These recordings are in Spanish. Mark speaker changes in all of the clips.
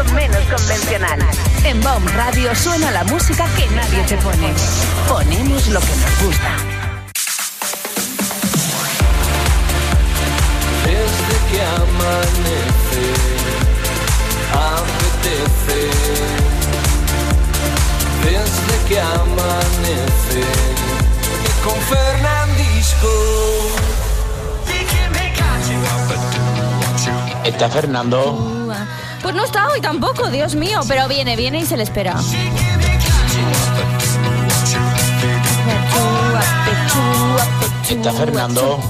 Speaker 1: menos convencional. En Baum Radio suena la música que nadie te pone. Ponemos lo que nos gusta.
Speaker 2: Desde que amanece, apetece. Desde que amanece, y con Fernandisco.
Speaker 3: ¿Está Fernando?
Speaker 4: Pues no está hoy tampoco, Dios mío, pero viene y se le espera.
Speaker 3: ¿Está Fernando?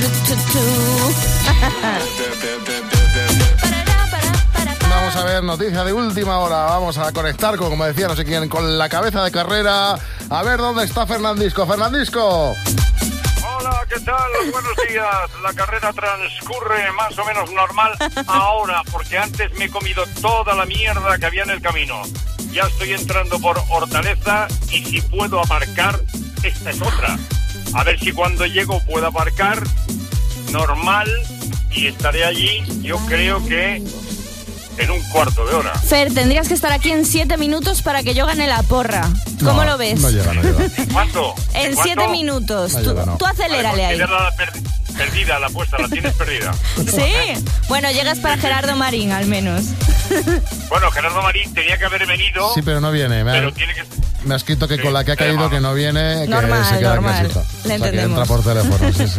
Speaker 5: Vamos a ver, noticia de última hora. Vamos a conectar, como decía no sé quién, con la cabeza de carrera. A ver dónde está Fernandisco. ¡Fernandisco!
Speaker 6: Hola, ¿qué tal? Buenos días. La carrera transcurre más o menos normal ahora, porque antes me he comido toda la mierda que había en el camino. Ya estoy entrando por Hortaleza y si puedo aparcar, esta es otra. A ver si cuando llego puedo aparcar normal y estaré allí, yo creo que en un cuarto de hora.
Speaker 4: Fer, tendrías que estar aquí en 7 minutos para que yo gane la porra. ¿Cómo lo ves?
Speaker 5: No llega.
Speaker 6: ¿Cuánto?
Speaker 4: En 7 minutos. Tú acelérale ahí.
Speaker 6: Perdida la apuesta, la tienes perdida.
Speaker 4: Sí. Bueno, llegas para Gerardo Marín, al menos.
Speaker 6: Bueno, Gerardo Marín tenía que haber venido.
Speaker 5: Sí, pero no viene. Me ha escrito que con la que ha caído que no viene,
Speaker 4: normal,
Speaker 5: que se queda
Speaker 4: normal.
Speaker 5: en casita.
Speaker 4: Le entendemos.
Speaker 5: Que entra por teléfono, sí.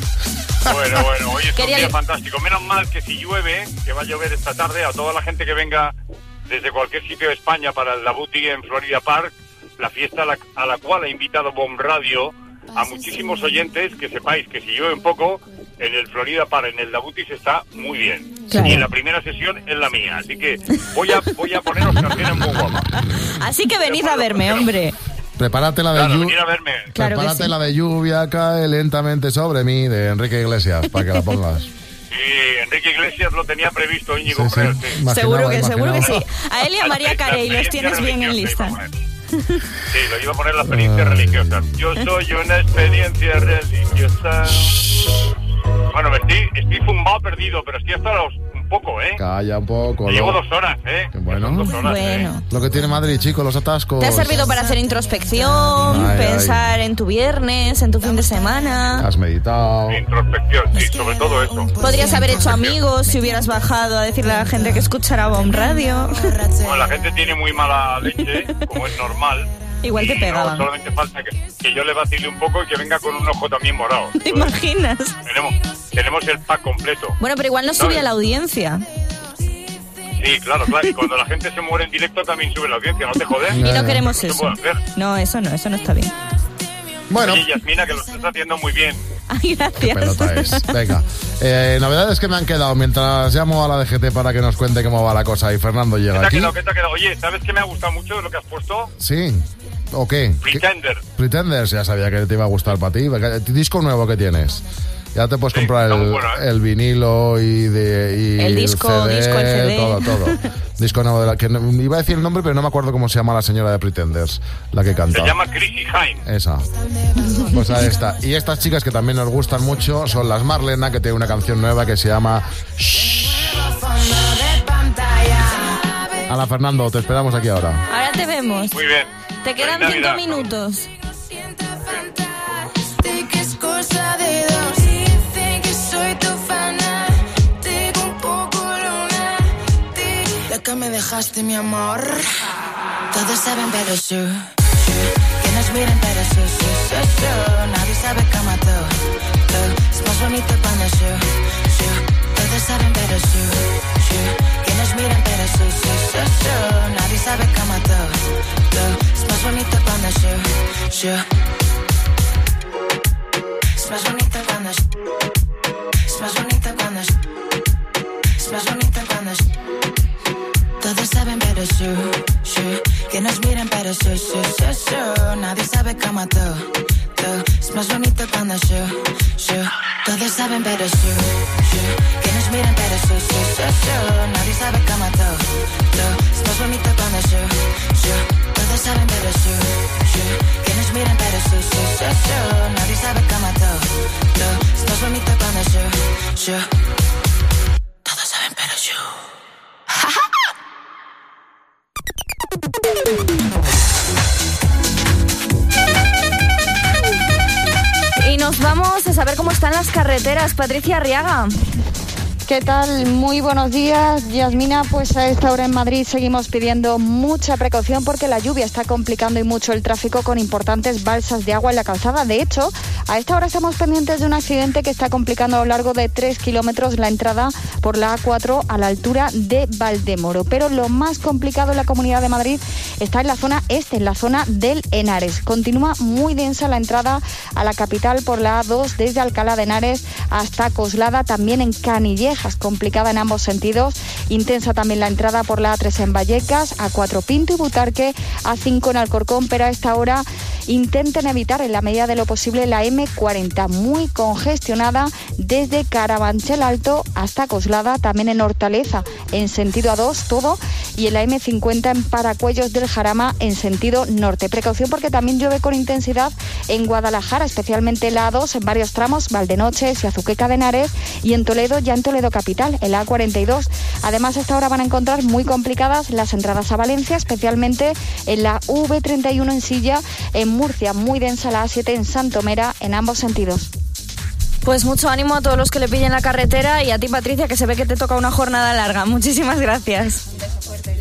Speaker 6: Bueno, hoy es un día fantástico. Menos mal que si llueve, que va a llover esta tarde, a toda la gente que venga desde cualquier sitio de España para el Dabuti en Florida Park, la fiesta a la cual ha invitado Baum Radio a muchísimos oyentes, que sepáis que si llueve un poco, en el Florida Park, en el Dabuti se está muy bien.
Speaker 4: Claro.
Speaker 6: Y la primera sesión es la mía, así que voy a poneros canciones muy guapas.
Speaker 4: Así que venid a verme, hombre.
Speaker 5: Prepárate la de
Speaker 6: venir a verme.
Speaker 4: Claro que
Speaker 5: Prepárate
Speaker 4: sí.
Speaker 5: la de Lluvia cae lentamente sobre mí, de Enrique Iglesias, para que la pongas.
Speaker 6: Sí, Enrique Iglesias lo tenía previsto, Íñigo,
Speaker 5: Sí.
Speaker 6: creo.
Speaker 4: Seguro que
Speaker 5: Imaginaba.
Speaker 4: sí. A él y a María Carey los tienes bien en lista.
Speaker 6: Sí, lo iba a poner la experiencia religiosa. Yo soy una experiencia religiosa. Bueno, estoy zumbado perdido, pero estoy hasta un poco, ¿eh?
Speaker 5: Calla un poco.
Speaker 6: Llevo 2 horas, ¿eh?
Speaker 5: Qué bueno.
Speaker 6: 2 horas,
Speaker 4: Bueno.
Speaker 5: Lo que tiene Madrid, chicos, los atascos.
Speaker 4: Te ha servido para hacer introspección, pensar en tu viernes, en tu fin de semana.
Speaker 5: Has meditado.
Speaker 6: Introspección, sí, sobre todo eso.
Speaker 4: Podrías haber hecho amigos si hubieras bajado a decirle a la gente que escuchara Baum Radio.
Speaker 6: Bueno, la gente tiene muy mala leche, como es normal.
Speaker 4: Igual te
Speaker 6: Y
Speaker 4: pegaban.
Speaker 6: No, solamente falta que yo le vacile un poco y que venga con un ojo también morado.
Speaker 4: ¿Te imaginas?
Speaker 6: Tenemos el pack completo.
Speaker 4: Bueno, pero igual no subía la audiencia.
Speaker 6: Sí, claro. Y cuando la gente se muere en directo también sube la audiencia, ¿no te jodes?
Speaker 4: Y no queremos
Speaker 6: No se
Speaker 4: eso.
Speaker 6: puede hacer.
Speaker 4: No, eso no está bien.
Speaker 5: Bueno.
Speaker 6: Oye, Yasmina, que lo estás haciendo muy bien.
Speaker 4: Ay, gracias.
Speaker 5: Pelota es. Venga. Novedades que me han quedado mientras llamo a la DGT para que nos cuente cómo va la cosa y Fernando llega aquí.
Speaker 6: ¿Qué te ha quedado? Oye, ¿sabes qué me ha gustado mucho de lo que has puesto?
Speaker 5: Sí. ¿O qué? Pretenders, ya sabía que te iba a gustar para ti. Disco nuevo que tienes. Ya te puedes comprar el vinilo y
Speaker 4: el disco,
Speaker 5: CD,
Speaker 4: el CD.
Speaker 5: Todo. Disco nuevo de la que iba a decir el nombre, pero no me acuerdo cómo se llama la señora de Pretenders, la que canta.
Speaker 6: Se llama Chrissy Hine.
Speaker 5: Esa. Pues ahí está. Y estas chicas que también nos gustan mucho son las Marlena, que tiene una canción nueva que se llama Shh. Hola, Fernando, te esperamos aquí ahora.
Speaker 4: Ahora te vemos.
Speaker 6: Muy bien.
Speaker 4: Te quedan 5 minutos.
Speaker 7: Que me dejaste, mi amor. Todos saben, pero que nos miren, pero nadie sabe cómo tú. Es más bonito cuando todos saben, pero que nos miren, pero nadie sabe cómo tú. Es más bonito cuando es más bonito cuando es más bonito cuando es más bonito cuando todos saben, pero que nos miren, pero nadie sabe cómo tú. Es más bonito cuando todos saben, pero que nos miren, pero nadie sabe cómo tú. Es más bonito cuando todos saben, pero que nos miren, pero nadie sabe cómo tú. Es más bonito cuando todos saben, pero
Speaker 4: a ver cómo están las carreteras. Patricia Arriaga.
Speaker 8: ¿Qué tal? Muy buenos días, Yasmina. Pues a esta hora en Madrid seguimos pidiendo mucha precaución porque la lluvia está complicando y mucho el tráfico con importantes balsas de agua en la calzada. De hecho, a esta hora estamos pendientes de un accidente que está complicando a lo largo de 3 kilómetros la entrada por la A4 a la altura de Valdemoro. Pero lo más complicado en la Comunidad de Madrid está en la zona este, en la zona del Henares. Continúa muy densa la entrada a la capital por la A2 desde Alcalá de Henares hasta Coslada, también en Canillejas, complicada en ambos sentidos. Intensa también la entrada por la A3 en Vallecas, A4 Pinto y Butarque, A5 en Alcorcón, pero a esta hora intenten evitar en la medida de lo posible la M40, muy congestionada desde Carabanchel Alto hasta Coslada, también en Hortaleza en sentido A2 todo, y en la M50 en Paracuellos del Jarama en sentido norte. Precaución porque también llueve con intensidad en Guadalajara, especialmente en la A2 en varios tramos, Valdenoches y Azuqueca de Henares, y en Toledo, ya en Toledo capital, en la A42. Además, a esta hora van a encontrar muy complicadas las entradas a Valencia, especialmente en la V31 en Silla, en Murcia, muy densa la A7 en Santomera, en ambos sentidos.
Speaker 4: Pues mucho ánimo a todos los que le pillen la carretera y a ti, Patricia, que se ve que te toca una jornada larga. Muchísimas gracias.
Speaker 8: Un beso fuerte.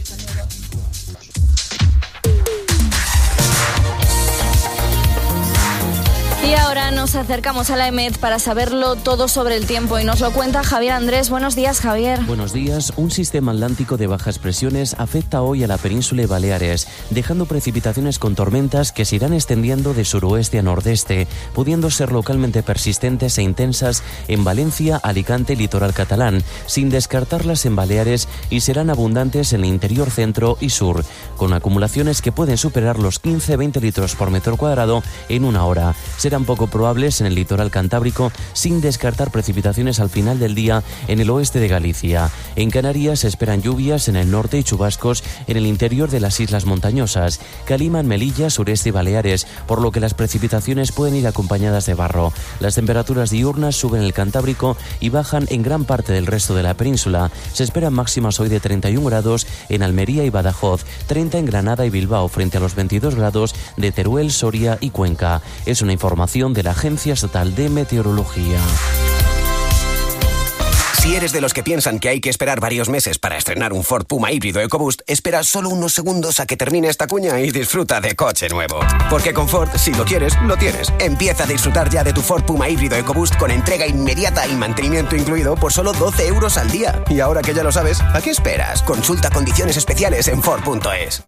Speaker 4: Y ahora nos acercamos a la EMET para saberlo todo sobre el tiempo y nos lo cuenta Javier Andrés. Buenos días, Javier.
Speaker 9: Buenos días. Un sistema atlántico de bajas presiones afecta hoy a la península de Baleares, dejando precipitaciones con tormentas que se irán extendiendo de suroeste a nordeste, pudiendo ser localmente persistentes e intensas en Valencia, Alicante y litoral catalán, sin descartarlas en Baleares, y serán abundantes en el interior centro y sur, con acumulaciones que pueden superar los 15-20 litros por metro cuadrado en una hora. Serán poco probables en el litoral cantábrico, sin descartar precipitaciones al final del día en el oeste de Galicia. En Canarias se esperan lluvias en el norte y chubascos en el interior de las islas montañosas, Calima, Melilla, sureste y Baleares, por lo que las precipitaciones pueden ir acompañadas de barro. Las temperaturas diurnas suben en el Cantábrico y bajan en gran parte del resto de la península. Se esperan máximas hoy de 31 grados en Almería y Badajoz, 30 en Granada y Bilbao, frente a los 22 grados de Teruel, Soria y Cuenca. Es una información de la Agencia Estatal de Meteorología.
Speaker 10: Si eres de los que piensan que hay que esperar varios meses para estrenar un Ford Puma híbrido EcoBoost, espera solo unos segundos a que termine esta cuña y disfruta de coche nuevo. Porque con Ford, si lo quieres, lo tienes. Empieza a disfrutar ya de tu Ford Puma híbrido EcoBoost con entrega inmediata y mantenimiento incluido por solo 12 euros al día. Y ahora que ya lo sabes, ¿a qué esperas? Consulta condiciones especiales en Ford.es.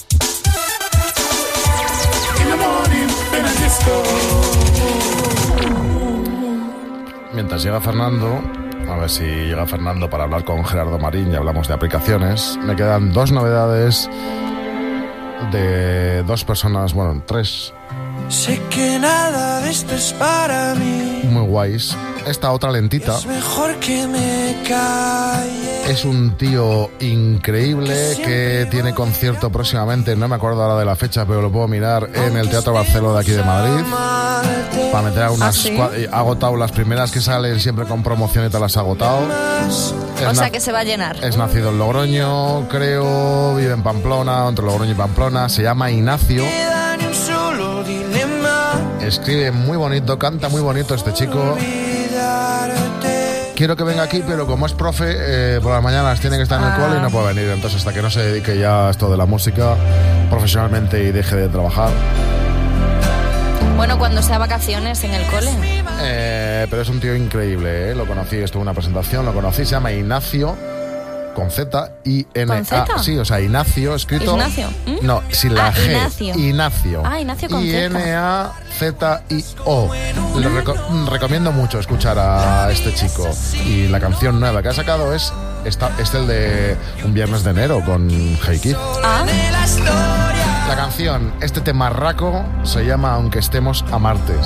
Speaker 5: Mientras llega Fernando, a ver si llega Fernando para hablar con Gerardo Marín y hablamos de aplicaciones, me quedan dos novedades de dos personas, bueno, tres.
Speaker 2: Sé que nada de esto es para mí.
Speaker 5: Muy guays. Esta otra lentita.
Speaker 2: Es mejor que me calle.
Speaker 5: Es un tío increíble que tiene concierto próximamente, no me acuerdo ahora de la fecha, pero lo puedo mirar en el Teatro Barceló de aquí de Madrid. Para meter algunas... Ha agotado las primeras que salen, siempre con promoción y te las ha agotado.
Speaker 4: O sea que se va a llenar.
Speaker 5: Es nacido en Logroño, creo, vive en Pamplona, entre Logroño y Pamplona. Se llama Ignacio. Escribe muy bonito, canta muy bonito este chico. Quiero que venga aquí, pero como es profe, por las mañanas tiene que estar en el cole y no puede venir. Entonces, hasta que no se dedique ya a esto de la música profesionalmente y deje de trabajar.
Speaker 4: Bueno, cuando sea vacaciones en el cole.
Speaker 5: Pero es un tío increíble, ¿eh? Lo conocí, estuvo en una presentación, lo conocí, se llama Ignacio, con Z, I-N-A.
Speaker 4: ¿Con Z?
Speaker 5: Sí, o sea, Ignacio, escrito...
Speaker 4: ¿Ignacio?
Speaker 5: No, sin la G.
Speaker 4: Ignacio.
Speaker 5: Ignacio.
Speaker 4: Ignacio con Z.
Speaker 5: I-N-A-Z-I-O. Le recomiendo mucho escuchar a este chico. Y la canción nueva que ha sacado es el de Un Viernes de Enero con Hey Kid. La canción, este temarraco, se llama Aunque estemos a martes.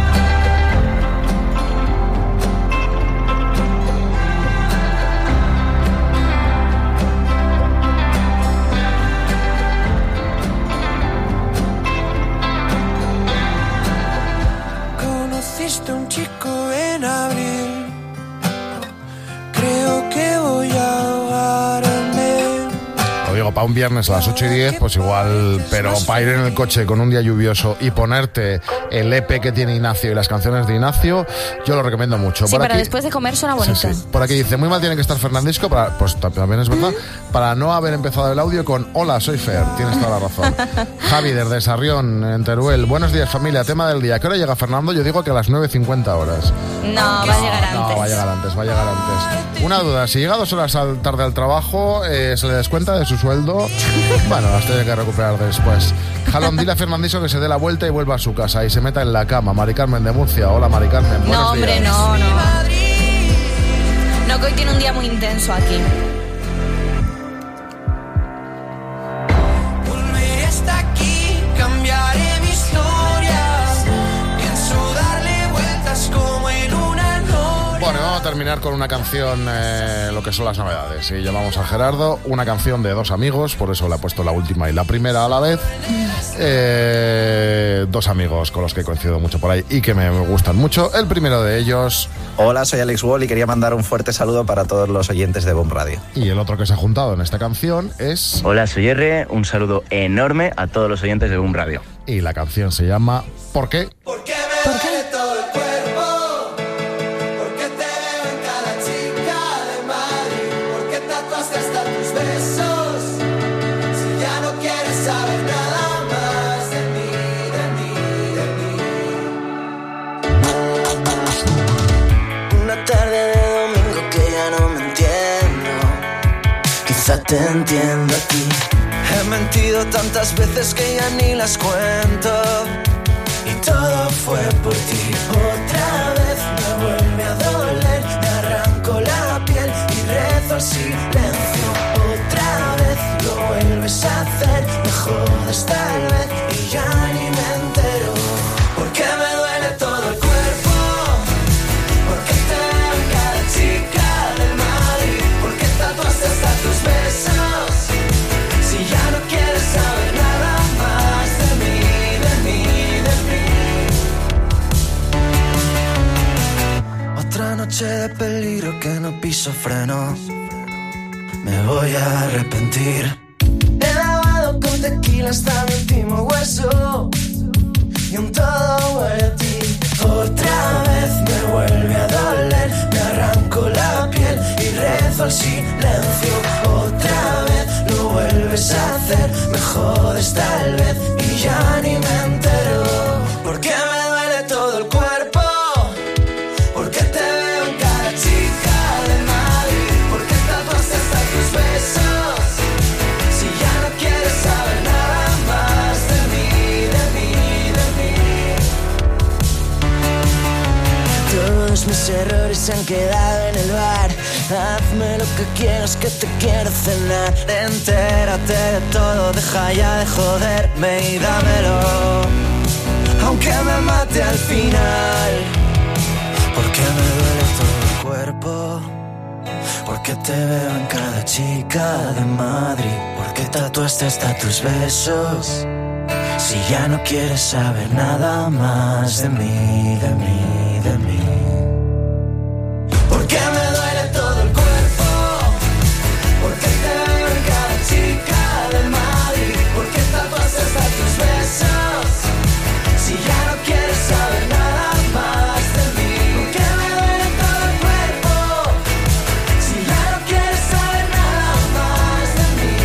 Speaker 2: Conociste un chico en abril. Creo que voy a ahogarme.
Speaker 5: Lo digo digo, para un viernes a las 8:10, pues igual, pero para ir en el coche con un día lluvioso y ponerte el EP que tiene Ignacio y las canciones de Ignacio, yo lo recomiendo mucho.
Speaker 4: Sí, para después de comer suena bonito.
Speaker 5: Sí. Por aquí dice, muy mal tiene que estar Fernandisco, pues también es verdad, para no haber empezado el audio con hola, soy Fer, tienes toda la razón. Javi, desde Sarrión, en Teruel, buenos días familia, tema del día, ¿qué hora llega Fernando? Yo digo que a las 9:50 horas.
Speaker 4: No, va a llegar antes.
Speaker 5: No, va a llegar antes. Una duda, si llega 2 horas tarde al trabajo, ¿se le descuenta de su sueldo? Bueno, las tiene que recuperar después. Jalón, dile a Fernandisco que se dé la vuelta y vuelva a su casa y se meta en la cama. Mari Carmen de Murcia, hola Mari Carmen, buenos
Speaker 4: No, hombre,
Speaker 5: días.
Speaker 4: no. No, que hoy tiene un día muy intenso aquí.
Speaker 2: Volveré hasta aquí, cambiaré mi historia. Pienso darle vueltas como en una noche.
Speaker 5: Bueno, vamos a terminar con una canción, lo que son las novedades. Y llamamos a Gerardo, una canción de 2 amigos, por eso le he puesto la última y la primera a la vez. 2 amigos con los que coincido mucho por ahí y que me gustan mucho. El primero de ellos...
Speaker 11: Hola, soy Alex Wall y quería mandar un fuerte saludo para todos los oyentes de Bomb Radio.
Speaker 5: Y el otro que se ha juntado en esta canción es...
Speaker 12: Hola, soy R, un saludo enorme a todos los oyentes de Bomb Radio.
Speaker 5: Y la canción se llama ¿Por qué?
Speaker 2: ¿Por qué me duele todo el cuerpo? ¿Por qué te veo en cada chica de Madrid? ¿Por qué tatuaste hasta tus besos? Si ya no quieres saber nada más de mí, Una tarde de domingo que ya no me entiendo. Quizá te entiendo a ti. He mentido tantas veces que ya ni las cuento. Y todo fue por ti. Otra vez me vuelve a doler. Me arranco la piel y rezo al silencio. Otra vez lo vuelves a hacer. Me jodes tal vez y ya ni me entero. ¿Por qué me duele todo el cuerpo? ¿Por qué te veo en cada chica del Madrid? ¿Por qué tatuaste hasta tus besos? Si ya no quieres saber nada más de mí. Otra noche de peligro que no piso freno. Me voy a arrepentir. He lavado con tequila hasta mi último hueso. Y un todo huele a ti. Otra vez me vuelve a doler. Me arranco la piel y rezo al silencio. Otra vez lo vuelves a hacer. Me jodes tal vez y ya ni me entero. ¿Por qué me duele todo el cuerpo? ¿Por qué te veo en cada chica de Madrid? ¿Por qué tatuaste hasta tus besos? Si ya no quieres saber nada más de mí. Todos mis errores se han quedado en el bar. Hazme lo que quieras, que te quiero cenar. Entérate de todo, deja ya de joderme y dámelo, aunque me mate al final. Porque me duele todo el cuerpo. Porque te veo en cada chica de Madrid. Porque tatuaste hasta tus besos. Si ya no quieres saber nada más de mí. ¿Por qué me duele todo el cuerpo? Porque te veo en cada chica de Madrid. Porque tatuaste hasta tus besos. Si ya no quieres saber nada más de mí. ¿Por qué me duele todo el cuerpo? Si ya no quieres saber nada más de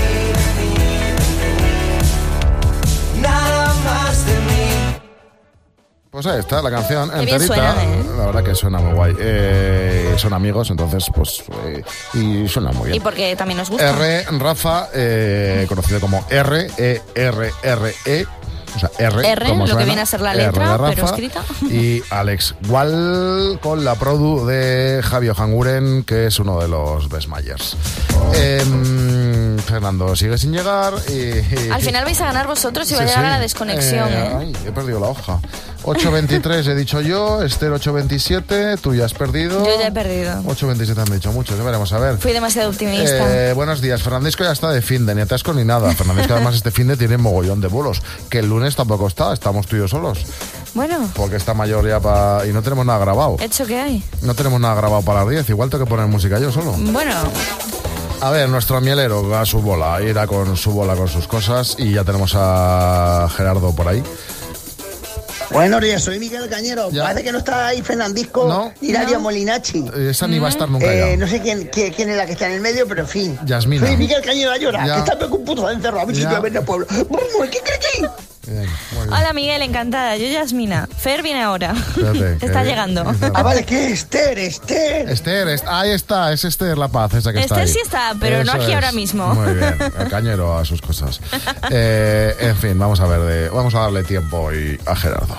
Speaker 2: mí. Nada más de mí.
Speaker 5: Pues ahí está la canción
Speaker 4: Qué bien
Speaker 5: enterita.
Speaker 4: suena, ¿eh?
Speaker 5: La verdad que suena muy guay. Son amigos, entonces, pues. Y suena muy bien.
Speaker 4: Y porque también nos gusta.
Speaker 5: Rafa, conocido como R-E-R-R-E. O sea, R, como
Speaker 4: lo
Speaker 5: suena,
Speaker 4: que viene a ser la
Speaker 5: R
Speaker 4: letra,
Speaker 5: de Rafa,
Speaker 4: pero escrita.
Speaker 5: Y Alex Wall con la produ de Javi Ojanguren, que es uno de los Besmayers. Fernando sigue sin llegar.
Speaker 4: Al final vais a ganar vosotros y va a llegar a la desconexión.
Speaker 5: Ay, he perdido la hoja. 8.23 he dicho yo, Esther 8.27, tú ya has perdido.
Speaker 4: Yo ya he perdido.
Speaker 5: 8.27 han dicho muchos, ya veremos a ver.
Speaker 4: Fui demasiado optimista.
Speaker 5: Buenos días, Fernandisco ya está de finde, ni atasco ni nada. Fernandisco además este finde tiene mogollón de bolos, que el lunes tampoco está, estamos tú y yo solos.
Speaker 4: Bueno.
Speaker 5: Porque está mayor ya para... Y no tenemos nada grabado.
Speaker 4: ¿Hecho qué hay?
Speaker 5: No tenemos nada grabado para las 10, igual tengo que poner música yo solo.
Speaker 4: Bueno.
Speaker 5: A ver, nuestro mielero a su bola, irá con su bola, con sus cosas, y ya tenemos a Gerardo por ahí.
Speaker 13: Buenos días, soy Miguel Cañero. Ya. Parece que no está ahí Fernandisco ni Nadia Molinacci.
Speaker 5: Esa ni va a estar nunca ya.
Speaker 13: No sé quién es la que está en el medio, pero en fin.
Speaker 5: Yasmina.
Speaker 13: Soy Miguel Cañero Ayora, que está con un puto encerrado. A ver si voy a ver el pueblo. ¿Qué crees?
Speaker 4: Hola Miguel, encantada. Yo Yasmina. Fer viene ahora. Espérate, está llegando.
Speaker 13: Vale, ¿qué? Esther.
Speaker 5: Ahí está, es Esther La Paz, esa que está ahí.
Speaker 4: Esther sí está, pero eso no aquí ahora mismo.
Speaker 5: Muy bien, el Cañero a sus cosas. En fin, vamos a darle tiempo hoy a Gerardo.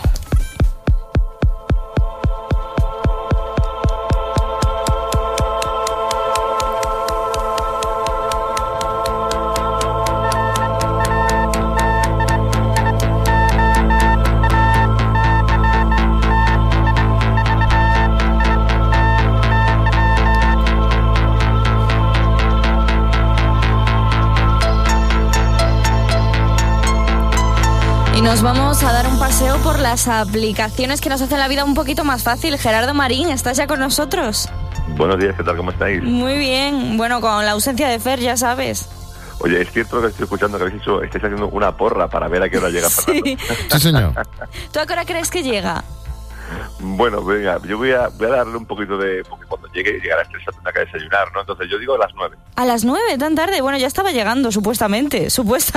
Speaker 4: Nos vamos a dar un paseo por las aplicaciones que nos hacen la vida un poquito más fácil. Gerardo Marín, ¿estás ya con nosotros?
Speaker 14: Buenos días, ¿qué tal? ¿Cómo estáis?
Speaker 4: Muy bien. Bueno, con la ausencia de Fer, ya sabes.
Speaker 14: Oye, es cierto que estoy escuchando que estáis haciendo una porra para ver a qué hora llega Fernando.
Speaker 5: Sí, señor.
Speaker 4: ¿Tú a qué hora crees que llega?
Speaker 14: Bueno, venga, yo voy a darle un poquito de... Porque cuando llegará este se tendrá que desayunar, ¿no? Entonces yo digo a las 9.
Speaker 4: ¿A las 9? ¿Tan tarde? Bueno, ya estaba llegando, supuestamente.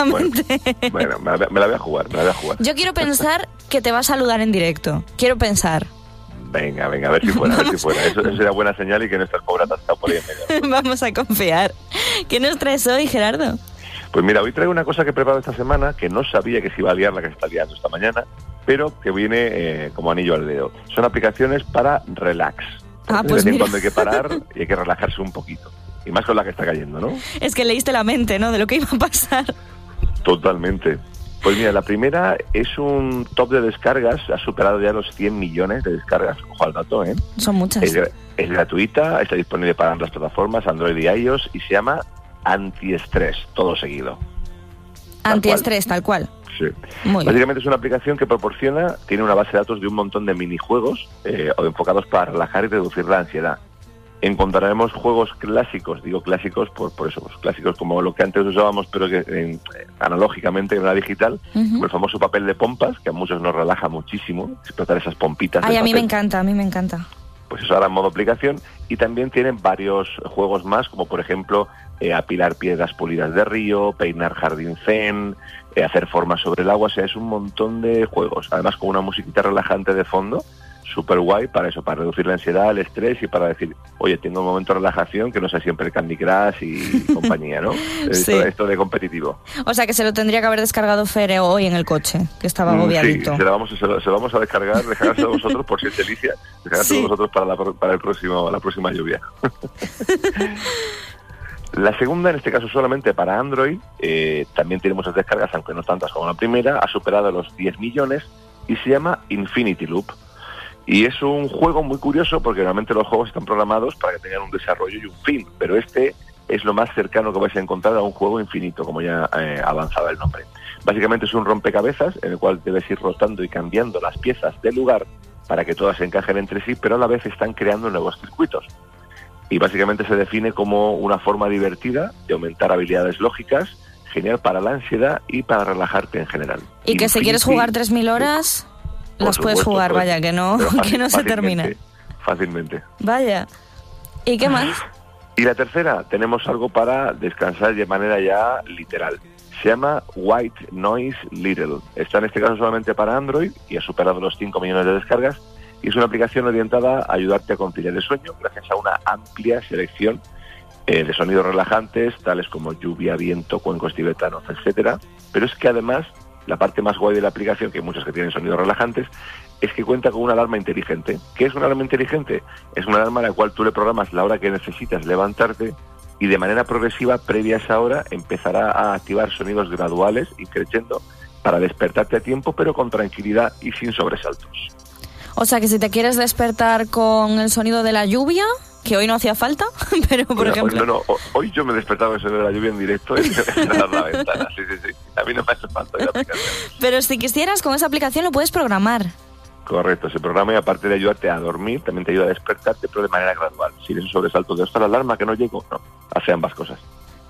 Speaker 14: Bueno, me la voy a jugar.
Speaker 4: Yo quiero pensar que te va a saludar en directo. Quiero pensar.
Speaker 14: Venga, a ver si fuera. Eso sería buena señal y que nuestras pobres han estado por ahí en medio.
Speaker 4: Vamos a confiar. ¿Qué nos traes hoy, Gerardo?
Speaker 14: Pues mira, hoy traigo una cosa que he preparado esta semana, que no sabía que se iba a liar la que se está liando esta mañana, pero que viene como anillo al dedo. Son aplicaciones para relax.
Speaker 4: Pues
Speaker 14: de vez en
Speaker 4: mira.
Speaker 14: cuando hay que parar y hay que relajarse un poquito. Y más con la que está cayendo, ¿no?
Speaker 4: Es que leíste la mente, ¿no? De lo que iba a pasar.
Speaker 14: Totalmente. Pues mira, la primera es un top de descargas, ha superado ya los 100 millones de descargas, ojo al dato, ¿eh?
Speaker 4: Son muchas.
Speaker 14: Es gratuita, está disponible para ambas plataformas, Android y iOS, y se llama Antiestrés, todo seguido.
Speaker 4: Antiestrés, tal cual.
Speaker 14: Sí. Básicamente es una aplicación que tiene una base de datos de un montón de minijuegos enfocados para relajar y reducir la ansiedad. Encontraremos juegos clásicos, digo clásicos por eso, pues clásicos como lo que antes usábamos, pero que analógicamente en la digital, como el famoso papel de pompas, que a muchos nos relaja muchísimo, explotar esas pompitas.
Speaker 4: Ay, a mí me encanta.
Speaker 14: Pues eso ahora en modo aplicación, y también tienen varios juegos más, como por ejemplo apilar piedras pulidas de río, peinar jardín zen, hacer formas sobre el agua, o sea, es un montón de juegos, además con una musiquita relajante de fondo, súper guay para eso, para reducir la ansiedad, el estrés y para decir, oye, tengo un momento de relajación que no sea siempre el Candy Crush y compañía, ¿no?
Speaker 4: Sí.
Speaker 14: Esto de competitivo.
Speaker 4: O sea, que se lo tendría que haber descargado Fer hoy en el coche, que estaba agobiadito.
Speaker 14: Sí, se lo vamos a descargárselo vosotros por si es delicia, descargárselo vosotros para la próxima lluvia. La segunda, en este caso solamente para Android, también tiene muchas descargas, aunque no tantas como la primera, ha superado los 10 millones y se llama Infinity Loop. Y es un juego muy curioso porque normalmente los juegos están programados para que tengan un desarrollo y un fin, pero este es lo más cercano que vais a encontrar a un juego infinito, como ya avanzaba el nombre. Básicamente es un rompecabezas en el cual debes ir rotando y cambiando las piezas del lugar para que todas se encajen entre sí, pero a la vez están creando nuevos circuitos. Y básicamente se define como una forma divertida de aumentar habilidades lógicas, genial para la ansiedad y para relajarte en general.
Speaker 4: Y que si quieres jugar 3.000 horas... Las puedes jugar, vaya, que no se termina.
Speaker 14: Fácilmente.
Speaker 4: Vaya. ¿Y qué más?
Speaker 14: Y la tercera, tenemos algo para descansar de manera ya literal. Se llama White Noise Little. Está en este caso solamente para Android y ha superado los 5 millones de descargas. Y es una aplicación orientada a ayudarte a conciliar el sueño gracias a una amplia selección de sonidos relajantes, tales como lluvia, viento, cuencos tibetanos, etcétera. Pero es que además... La parte más guay de la aplicación, que hay muchos que tienen sonidos relajantes, es que cuenta con una alarma inteligente. ¿Qué es una alarma inteligente? Es una alarma a la cual tú le programas la hora que necesitas levantarte y de manera progresiva, previa a esa hora, empezará a activar sonidos graduales y creciendo para despertarte a tiempo, pero con tranquilidad y sin sobresaltos.
Speaker 4: O sea, que si te quieres despertar con el sonido de la lluvia... Que hoy no hacía falta, pero por ejemplo...
Speaker 14: Hoy yo me he despertado con el sonido de la lluvia en directo y cerrar la ventana, sí. A mí no me hace falta la aplicación.
Speaker 4: Pero si quisieras, con esa aplicación lo puedes programar.
Speaker 14: Correcto, se programa y aparte de ayudarte a dormir, también te ayuda a despertarte, pero de manera gradual. Si eres un sobresalto de esta la alarma que no llego, no, hace ambas cosas.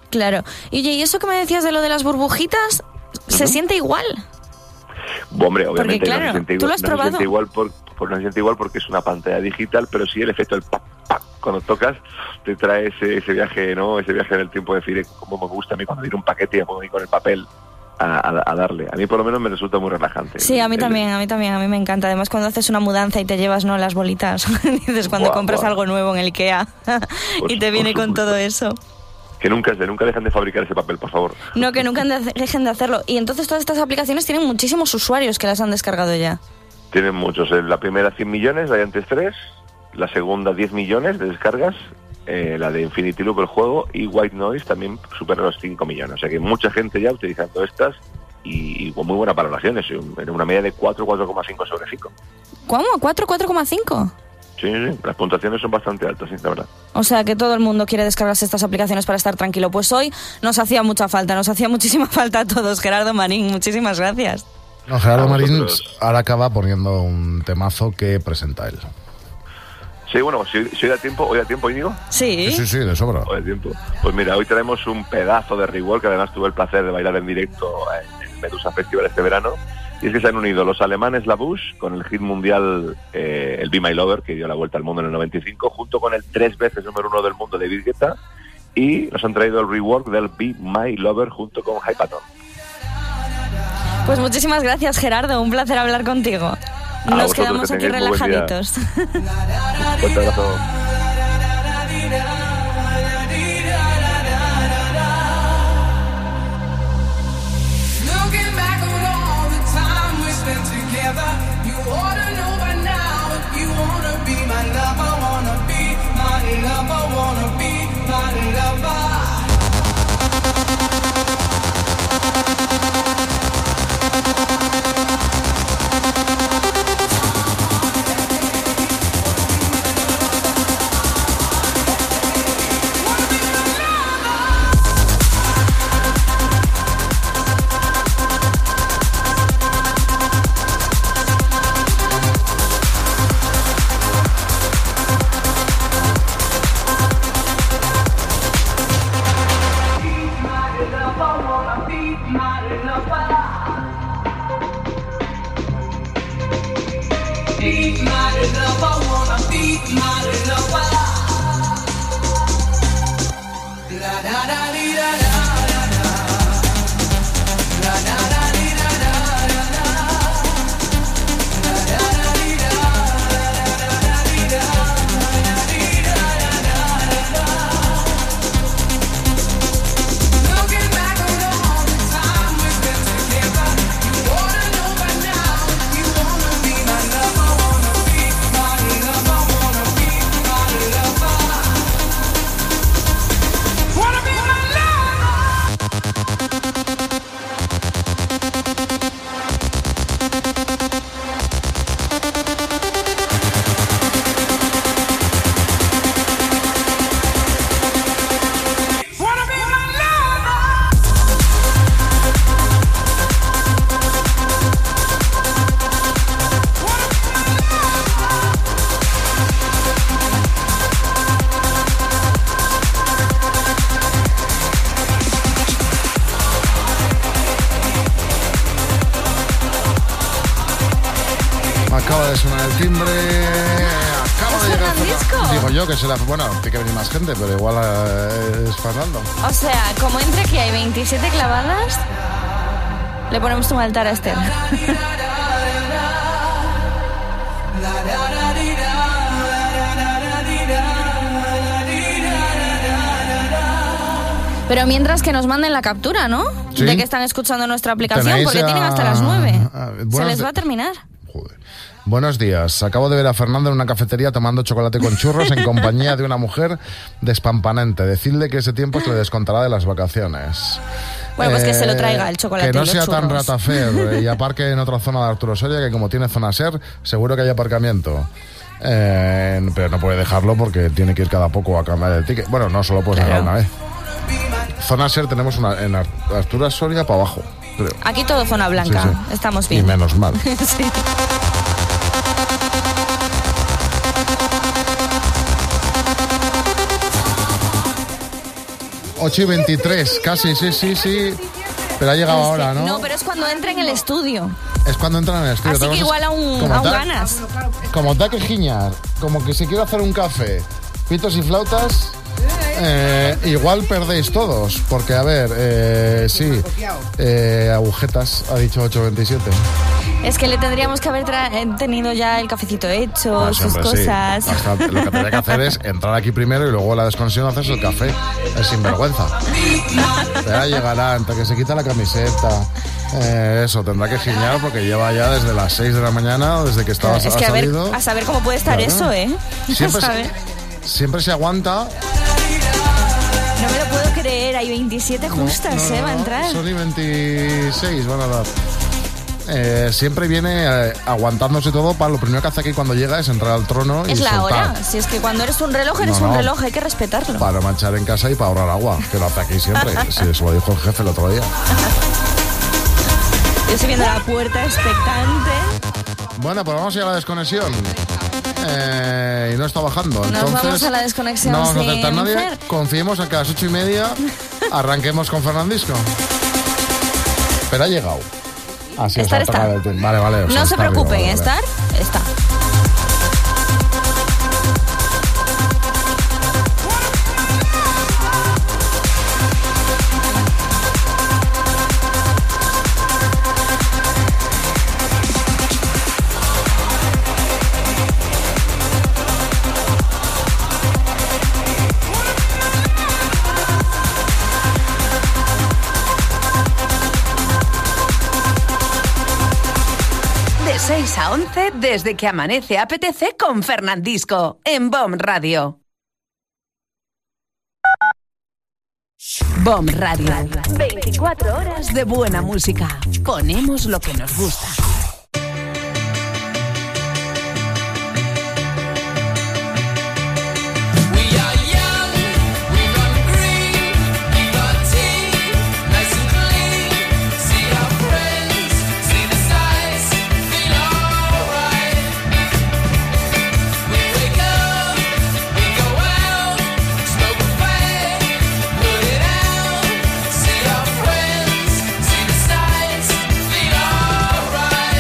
Speaker 4: Claro. Y oye, ¿y eso que me decías de lo de las burbujitas, se siente igual?
Speaker 14: Hombre, obviamente
Speaker 4: porque, claro,
Speaker 14: no se siente igual,
Speaker 4: ¿tú lo has probado?
Speaker 14: No se siente igual porque es una pantalla digital, pero sí el efecto del pap, pap, cuando tocas te trae ese viaje, ¿no? Ese viaje en el tiempo de decir cómo me gusta a mí cuando viene un paquete y me pongo ahí con el papel a darle. A mí por lo menos me resulta muy relajante.
Speaker 4: Sí, a mí también, a mí me encanta. Además, cuando haces una mudanza y te llevas, ¿no?, las bolitas, dices, cuando compras algo nuevo en el IKEA y te viene con todo eso.
Speaker 14: Que nunca dejen de fabricar ese papel, por favor.
Speaker 4: No, que nunca dejen de hacerlo. Y entonces todas estas aplicaciones tienen muchísimos usuarios que las han descargado ya.
Speaker 14: Tienen muchos. La primera 100 millones, la de antes 3. La segunda 10 millones de descargas. La de Infinity Loop, el juego. Y White Noise también supera los 5 millones. O sea que mucha gente ya utilizando estas y con muy buenas valoraciones. En una media de 4,5 sobre 5.
Speaker 4: ¿Cómo? ¿4,5?
Speaker 14: Sí, las puntuaciones son bastante altas, sí, la verdad.
Speaker 4: O sea que todo el mundo quiere descargarse estas aplicaciones para estar tranquilo. Pues hoy nos hacía muchísima falta a todos. Gerardo Marín, muchísimas gracias.
Speaker 5: No, Gerardo Marín ahora acaba poniendo un temazo que presenta él.
Speaker 14: Sí, bueno, si hoy da tiempo, Íñigo.
Speaker 4: Sí,
Speaker 5: de sobra.
Speaker 14: Hoy da tiempo. Pues mira, hoy tenemos un pedazo de rework, que además tuve el placer de bailar en directo en el Medusa Festival este verano. Y es que se han unido los alemanes La Bouche con el hit mundial el Be My Lover, que dio la vuelta al mundo en el 95, junto con el 3 veces número 1 del mundo David Guetta, y nos han traído el rework del Be My Lover junto con Hypaton.
Speaker 4: Pues muchísimas gracias, Gerardo, un placer hablar contigo. Nos quedamos aquí relajaditos.
Speaker 14: Fuerte abrazo.
Speaker 5: Acaba de sonar el timbre. Acaba de llegar
Speaker 4: Francisco.
Speaker 5: Digo yo que será. Bueno, tiene que venir más gente, pero igual es Fernando.
Speaker 4: O sea, como entre aquí hay 27 clavadas, le ponemos un altar a Esther. Pero mientras que nos manden la captura, ¿no?
Speaker 5: ¿Sí?
Speaker 4: De que están escuchando nuestra aplicación, porque tienen hasta las 9. Se les va a terminar.
Speaker 5: Joder. Buenos días. Acabo de ver a Fernando en una cafetería tomando chocolate con churros en compañía de una mujer despampanante. Decidle que ese tiempo se le descontará de las vacaciones.
Speaker 4: Bueno, pues que se lo traiga el chocolate.
Speaker 5: Que no
Speaker 4: y los
Speaker 5: sea
Speaker 4: churros.
Speaker 5: tan ratafer y aparque en otra zona de Arturo Soria, que como tiene zona SER, seguro que hay aparcamiento. Pero no puede dejarlo porque tiene que ir cada poco a cambiar el ticket. Bueno, no solo puedes dejar una vez. Zona SER tenemos una en Arturo Soria para abajo, creo.
Speaker 4: Aquí todo zona blanca.
Speaker 5: Sí.
Speaker 4: Estamos bien.
Speaker 5: Y menos mal.
Speaker 4: Sí.
Speaker 5: 8:23, casi, sí. Pero ha llegado ahora, ¿no?
Speaker 4: No, pero es cuando entra en el estudio.
Speaker 5: Es cuando entra en el estudio.
Speaker 4: Así que igual aún ganas.
Speaker 5: Como da que giñar, como que se quiere hacer un café, pitos y flautas, igual perdéis todos. Porque, a ver, sí, agujetas, ha dicho 8:27.
Speaker 4: Es que le tendríamos que haber tenido ya el cafecito hecho, sus cosas.
Speaker 5: Sí. Lo que tendría que hacer es entrar aquí primero y luego la desconexión hacerse el café. Es sinvergüenza. Ya llegará, entre que se quita la camiseta. Eso, tendrá que giñar porque lleva ya desde las 6 de la mañana, desde que estaba
Speaker 4: es que a saber cómo puede estar eso, ¿eh?
Speaker 5: Siempre se aguanta.
Speaker 4: No me lo puedo creer, hay 27 justas, va a entrar.
Speaker 5: Son y 26 van a dar. Siempre viene aguantándose todo para lo primero que hace aquí cuando llega es entrar al trono y
Speaker 4: es la
Speaker 5: soltar.
Speaker 4: hora, si es que cuando eres un reloj un reloj, hay que respetarlo.
Speaker 5: Para manchar en casa y para ahorrar agua, que lo hace aquí siempre. Sí, eso lo dijo el jefe el otro día.
Speaker 4: Yo estoy viendo la puerta expectante.
Speaker 5: Bueno, pues vamos a ir a la desconexión. Y no está bajando. Entonces,
Speaker 4: nos vamos a la desconexión.
Speaker 5: No vamos a aceptar nadie. Confiemos a que a las 8:30 arranquemos con Fernandisco. Pero ha llegado. Así
Speaker 4: estar
Speaker 5: está. Vale.
Speaker 4: No se preocupen, estar está.
Speaker 1: De 6 a 11, desde que amanece apetece con Fernandisco, en BOM Radio. BOM Radio. 24 horas de buena música. Ponemos lo que nos gusta.
Speaker 15: Right.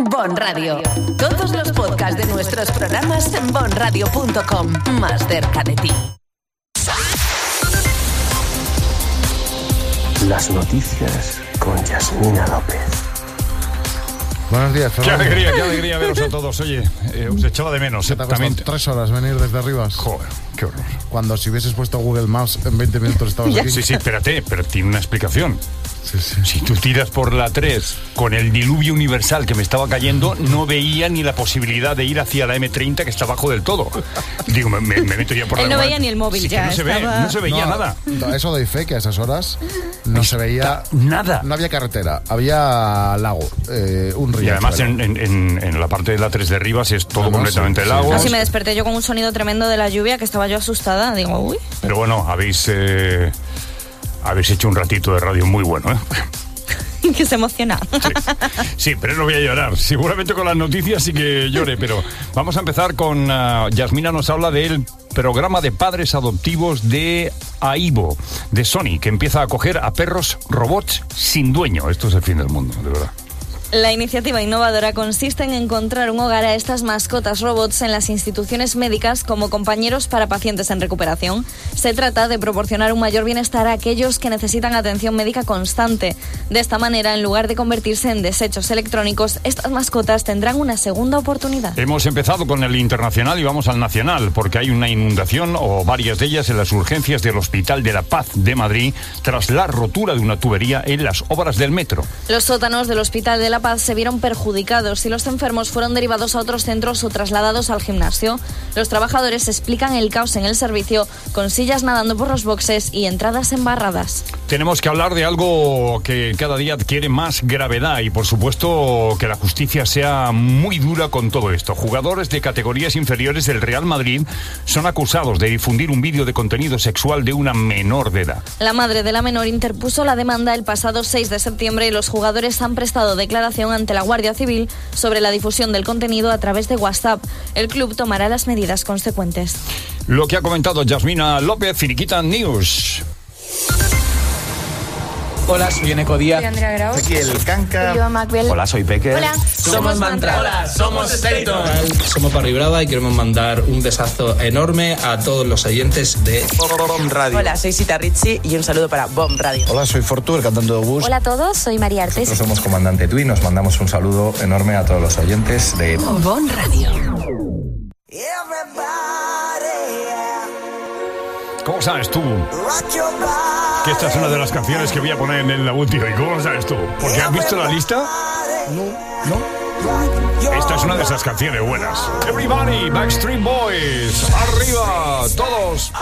Speaker 1: Bon Radio. Todos los podcasts de nuestros programas en bonradio.com. Más cerca de ti.
Speaker 15: Las noticias con Yasmina López.
Speaker 5: Buenos días, Fernando.
Speaker 16: Qué alegría veros a todos. Oye, os echaba de menos.
Speaker 5: ¿Qué te ha costado 3 horas venir desde Rivas?
Speaker 16: Joder, qué horror.
Speaker 5: Cuando si hubieses puesto Google Maps en 20 minutos estabas aquí.
Speaker 16: Sí, espérate, pero tiene una explicación.
Speaker 5: Sí.
Speaker 16: Si tú tiras por la 3 con el diluvio universal que me estaba cayendo, no veía ni la posibilidad de ir hacia la M30 que está abajo del todo. Digo, me meto ya por la...
Speaker 4: Él no veía ni el móvil, ya
Speaker 16: no se veía nada.
Speaker 5: Eso doy fe que a esas horas no se veía
Speaker 16: nada.
Speaker 5: No había carretera, había lago, un río.
Speaker 16: Y además en la parte de la 3 de Rivas es todo completamente lago.
Speaker 4: Así me desperté yo con un sonido tremendo de la lluvia que estaba yo asustada. Digo, uy.
Speaker 16: Pero bueno, habéis hecho un ratito de radio muy bueno, ¿eh?
Speaker 4: Que se emociona.
Speaker 16: Sí, pero no voy a llorar. Seguramente con las noticias sí que llore, pero vamos a empezar con... Yasmina nos habla del programa de padres adoptivos de Aibo, de Sony, que empieza a acoger a perros robots sin dueño. Esto es el fin del mundo, de verdad.
Speaker 4: La iniciativa innovadora consiste en encontrar un hogar a estas mascotas robots en las instituciones médicas como compañeros para pacientes en recuperación. Se trata de proporcionar un mayor bienestar a aquellos que necesitan atención médica constante. De esta manera, en lugar de convertirse en desechos electrónicos, estas mascotas tendrán una segunda oportunidad.
Speaker 16: Hemos empezado con el internacional y vamos al nacional, porque hay una inundación o varias de ellas en las urgencias del Hospital de la Paz de Madrid tras la rotura de una tubería en las obras del metro.
Speaker 4: Los sótanos del Hospital de la Paz se vieron perjudicados y los enfermos fueron derivados a otros centros o trasladados al gimnasio. Los trabajadores explican el caos en el servicio con sillas nadando por los boxes y entradas embarradas.
Speaker 16: Tenemos que hablar de algo que cada día adquiere más gravedad y por supuesto que la justicia sea muy dura con todo esto. Jugadores de categorías inferiores del Real Madrid son acusados de difundir un vídeo de contenido sexual de una menor de edad.
Speaker 4: La madre de la menor interpuso la demanda el pasado 6 de septiembre y los jugadores han prestado declaración ante la Guardia Civil sobre la difusión del contenido a través de WhatsApp. El club tomará las medidas consecuentes.
Speaker 16: Lo que ha comentado Yasmina López, Finiquita News.
Speaker 17: Hola, soy Eneco Díaz.
Speaker 18: Soy Andrea Grau.
Speaker 17: Aquí el Canca.
Speaker 18: Hola,
Speaker 17: soy Peque.
Speaker 18: Hola.
Speaker 17: Somos Mantra.
Speaker 18: Hola,
Speaker 17: somos Steriton. Somos Parry Brava y queremos mandar un besazo enorme a todos los oyentes de Bomb Radio.
Speaker 19: Hola, soy Sita Ritchie y un saludo para Bomb Radio.
Speaker 11: Hola, soy Fortu, el cantante de Bus.
Speaker 18: Hola a todos, soy María Artes.
Speaker 11: Nosotros somos Comandante Tui, nos mandamos un saludo enorme a todos los oyentes de
Speaker 1: Bomb Radio.
Speaker 16: ¿Cómo sabes tú que esta es una de las canciones que voy a poner en el audio? ¿Y cómo lo sabes tú? ¿Porque has visto la lista? No. Esta es una de esas canciones buenas. Everybody, Backstreet Boys, arriba, todos.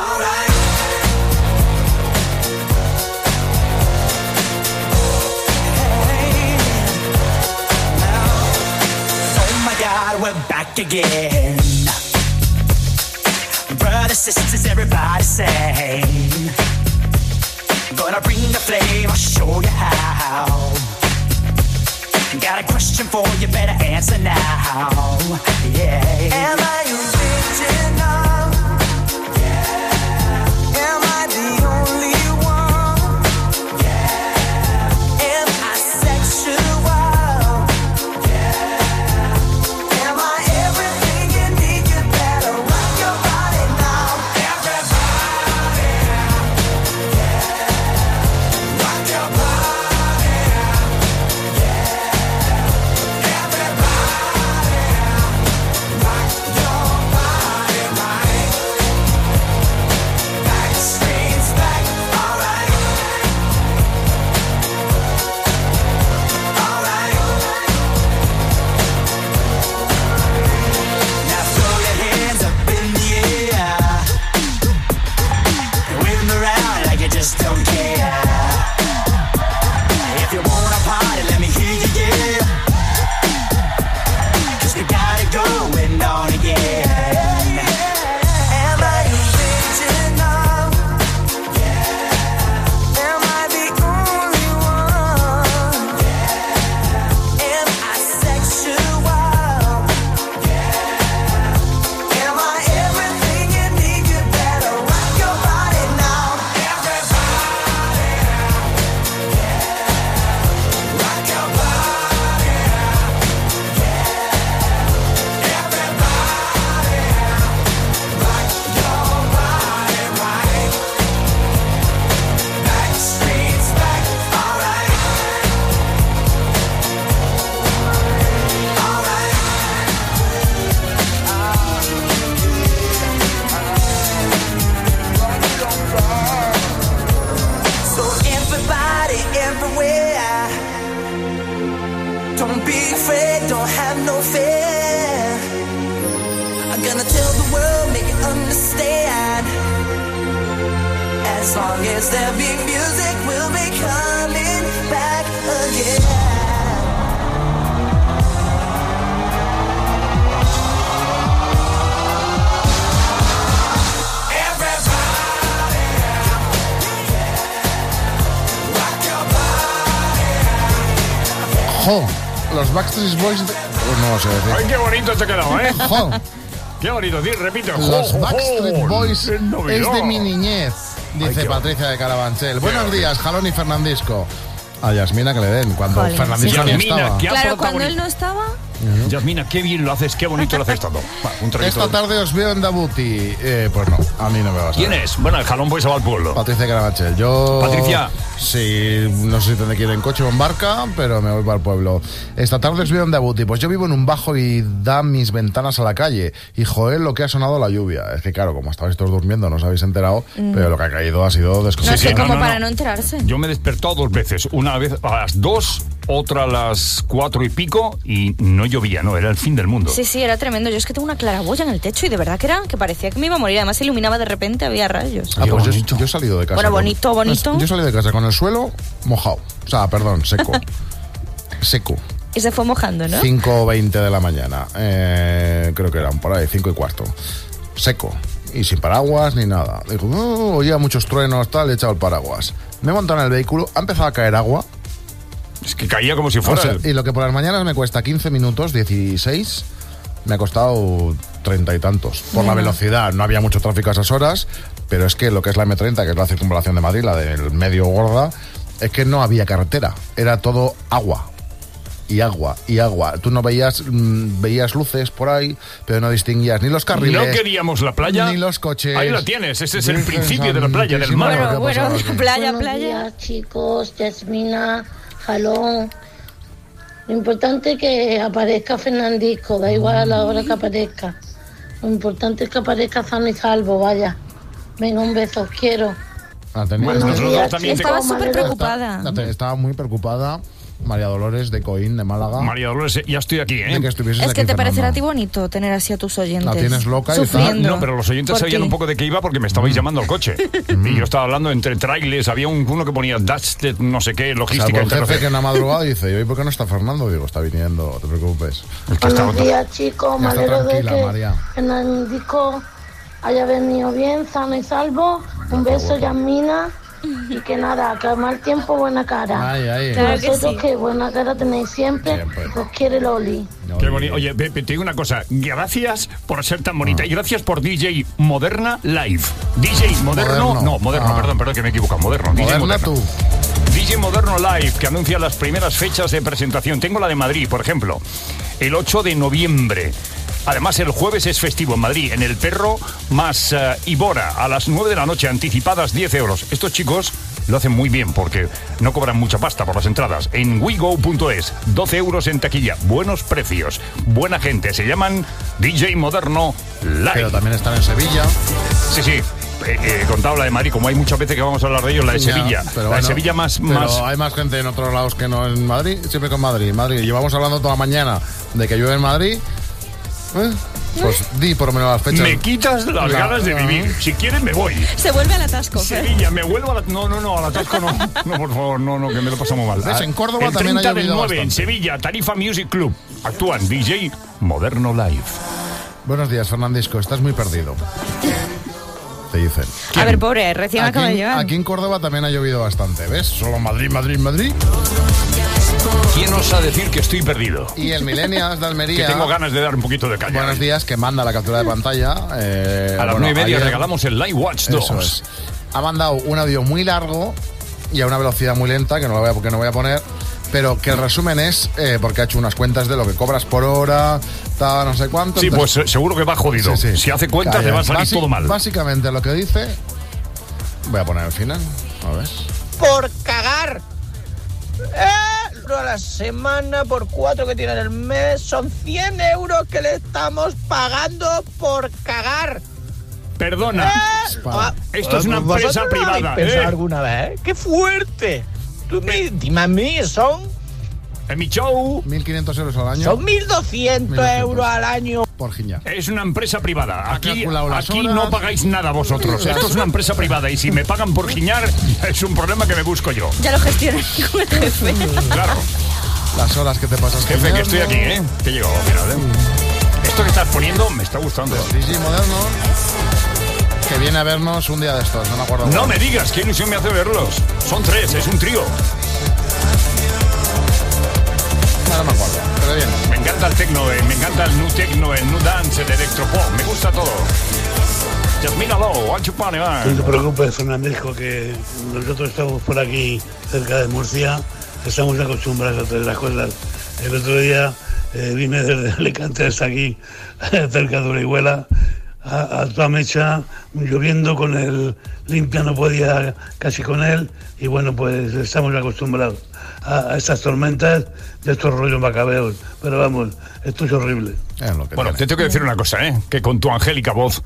Speaker 2: Oh my God, we're back again. Brothers, sisters, everybody say, gonna bring the flame, I'll show you how. Got a question for you, better answer now. Yeah. Am I original? Yeah. Am I the only one? Yeah. Am I sexual? Yeah. Am I everything you need? You better rock your body now. Everybody, yeah. Rock your body, yeah. Everybody, long as there be music, we'll be coming back again.
Speaker 5: Jo, los Backstreet Boys no lo sé decir.
Speaker 16: Ay, qué bonito te ha quedado, ¿eh?
Speaker 5: Jo.
Speaker 16: Qué bonito, repite.
Speaker 5: Los Backstreet Boys es de mi niñez, dice
Speaker 16: Ay,
Speaker 5: Patricia de Carabanchel. Buenos días, Jalón y Fernandisco. A Yasmina que le den, cuando Fernandisco no estaba.
Speaker 4: Claro, cuando él no estaba...
Speaker 16: Yasmina, qué bien lo haces, qué bonito lo haces todo. Va,
Speaker 5: Esta tarde os veo en Dabuti. Pues no, a mí no me vas a ver.
Speaker 16: ¿Quién es? Bueno, el Jalón pues se va al pueblo.
Speaker 5: Patricia Carabanchel. Yo...
Speaker 16: Patricia.
Speaker 5: Sí, no sé si tendré que ir en coche o en barca, pero me voy para el pueblo. Esta tarde os veo en Dabuti. Pues yo vivo en un bajo y da mis ventanas a la calle. Y joder, lo que ha sonado la lluvia. Es que claro, como estabais todos durmiendo, no os habéis enterado, pero lo que ha caído ha sido descomunal.
Speaker 4: No sé, como para no enterarse.
Speaker 16: Yo me he despertado 2 veces. Una vez a las 2, otra a las 4 y pico, y no llovía, no, era el fin del mundo.
Speaker 4: Sí, era tremendo. Yo es que tengo una claraboya en el techo y de verdad que parecía que me iba a morir. Además se iluminaba de repente, había rayos.
Speaker 5: Pues yo he salido de casa.
Speaker 4: Bueno, bonito.
Speaker 5: Yo salí de casa con el suelo mojado. O sea, perdón, seco. Seco.
Speaker 4: Y se fue mojando, ¿no?
Speaker 5: 5:20 de la mañana. Creo que eran por ahí, 5:15. Seco. Y sin paraguas ni nada. Digo, oía muchos truenos, tal, he echado el paraguas. Me he montado en el vehículo, ha empezado a caer agua.
Speaker 16: Es que caía como si fuera...
Speaker 5: y lo que por las mañanas me cuesta 15 minutos, 16, me ha costado 30 y tantos. Por la velocidad, no había mucho tráfico a esas horas, pero es que lo que es la M30, que es la circunvalación de Madrid, la del medio gorda, es que no había carretera, era todo agua. Y agua, y agua. Tú no veías luces por ahí, pero no distinguías ni los carriles.
Speaker 16: No queríamos la playa.
Speaker 5: Ni los coches.
Speaker 16: Ahí la tienes, ese es el principio de la playa, del mar.
Speaker 4: Bueno, playa.
Speaker 18: Buenos días, chicos, Yasmina, Jalón. Lo importante es que aparezca Fernandisco, da igual a la hora que aparezca. Lo importante es que aparezca sano y salvo, vaya. Venga, un beso, os quiero.
Speaker 4: Estaba súper preocupada.
Speaker 5: Estaba muy preocupada. María Dolores de Coín, de Málaga.
Speaker 16: María Dolores, ya estoy aquí, ¿eh?
Speaker 4: Es que te parecerá a ti bonito tener así a tus oyentes.
Speaker 5: La tienes loca
Speaker 4: sufriendo.
Speaker 16: No, pero los oyentes sabían un poco de qué iba porque me estabais llamando al coche. Y yo estaba hablando entre trailers, había uno que ponía Dutch, no sé qué, logística.
Speaker 5: O sea, el jefe que en la madrugada dice, ¿y por qué no está Fernando? Digo, está viniendo, no te preocupes.
Speaker 18: Buenos días, chicos, me alegro de que Fernandisco haya venido bien, sano y salvo. Un beso, Yasmina. Y que nada, que mal tiempo, buena cara.
Speaker 4: Claro que sí.
Speaker 18: Que buena cara tenéis siempre. Os quiere Loli.
Speaker 16: Qué bonito. Oye, te digo una cosa. Gracias por ser tan bonita y gracias por DJ Moderna Live. DJ Moderno. No, Moderno, perdón, que me he equivocado. Moderno. DJ Moderno. DJ Moderno Live, que anuncia las primeras fechas de presentación. Tengo la de Madrid, por ejemplo. El 8 de noviembre. Además, el jueves es festivo en Madrid, en El Perro más Ibora, a las 9 de la noche, anticipadas 10 euros. Estos chicos lo hacen muy bien porque no cobran mucha pasta por las entradas. En wego.es, 12 euros en taquilla, buenos precios, buena gente. Se llaman DJ Moderno Live.
Speaker 5: Pero también están en Sevilla.
Speaker 16: Sí. He contado la de Madrid, como hay muchas veces que vamos a hablar de ellos, la de Sevilla.
Speaker 5: Pero
Speaker 16: de Sevilla más...
Speaker 5: hay más gente en otros lados que no en Madrid, siempre con Madrid. Llevamos hablando toda la mañana de que llueve en Madrid. Pues di por lo menos las fechas.
Speaker 16: Me quitas las ganas de vivir. Si quieres me voy.
Speaker 4: Se vuelve al atasco.
Speaker 16: Sevilla, me vuelvo a la... No, al atasco no. No, por favor, no, que me lo pasamos mal.
Speaker 5: ¿Ves? En Córdoba
Speaker 16: el
Speaker 5: también ha
Speaker 16: 30 del 9
Speaker 5: bastante.
Speaker 16: En Sevilla, Tarifa Music Club. Actúan DJ Moderno Live.
Speaker 5: Buenos días, Fernandisco. Estás muy perdido. Te dicen.
Speaker 4: A ver, pobre, recién acaba de llegar.
Speaker 5: Aquí en Córdoba también ha llovido bastante, ¿ves? Solo Madrid.
Speaker 16: ¿Quién osa decir que estoy perdido?
Speaker 5: Y el Millennials de Almería...
Speaker 16: Que tengo ganas de dar un poquito de caña.
Speaker 5: Buenos días, que manda la captura de pantalla.
Speaker 16: A las 9:30 regalamos el Live Watch 2.
Speaker 5: Eso es. Ha mandado un audio muy largo y a una velocidad muy lenta, que no voy a poner, pero que el resumen es, porque ha hecho unas cuentas de lo que cobras por hora, tal, no sé cuánto.
Speaker 16: Sí,
Speaker 5: entonces,
Speaker 16: pues seguro que va jodido.
Speaker 5: Sí.
Speaker 16: Si hace cuentas le va a salir todo mal.
Speaker 5: Básicamente lo que dice... Voy a poner al final, a ver.
Speaker 20: Por cagar. A la semana por 4 que tiene en el mes son 100 euros que le estamos pagando por cagar.
Speaker 16: Perdona. Esto es una empresa privada.
Speaker 20: ¿Pensado alguna vez? ¡Qué fuerte! Tú dime a mí, son
Speaker 16: En mi show.
Speaker 5: 1.500 euros al año.
Speaker 20: Son 1.200 euros al año.
Speaker 5: Por giñar.
Speaker 16: Es una empresa privada. Aquí
Speaker 5: horas.
Speaker 16: no pagáis nada vosotros. Esto es una empresa privada y si me pagan por giñar es un problema que me busco yo.
Speaker 4: Ya lo gestioné con el jefe.
Speaker 16: Claro.
Speaker 5: Las horas que te pasas
Speaker 16: Jefe, que estoy aquí, ¿eh? Que llego, mira, Esto que estás poniendo me está gustando.
Speaker 5: Sí, moderno. Que viene a vernos un día de estos, no me acuerdo.
Speaker 16: No me digas, qué ilusión me hace verlos. Son 3, es un trío.
Speaker 5: No me acuerdo, pero bien.
Speaker 16: Me encanta el techno, me encanta el new techno, el new dance, el electropop. Me gusta todo. Yasmina Lowe, one chupane, va.
Speaker 21: No te preocupes, Fernandesco, que nosotros estamos por aquí, cerca de Murcia. Estamos acostumbrados a hacer las cosas. El otro día vine desde Alicante hasta aquí, cerca de Orihuela, a toda mecha, lloviendo con el limpia, no podía casi con él, y bueno, pues estamos acostumbrados a estas tormentas y a estos rollos macabeos. Pero vamos, esto es horrible.
Speaker 16: Bueno, te tengo que decir una cosa, que con tu angélica voz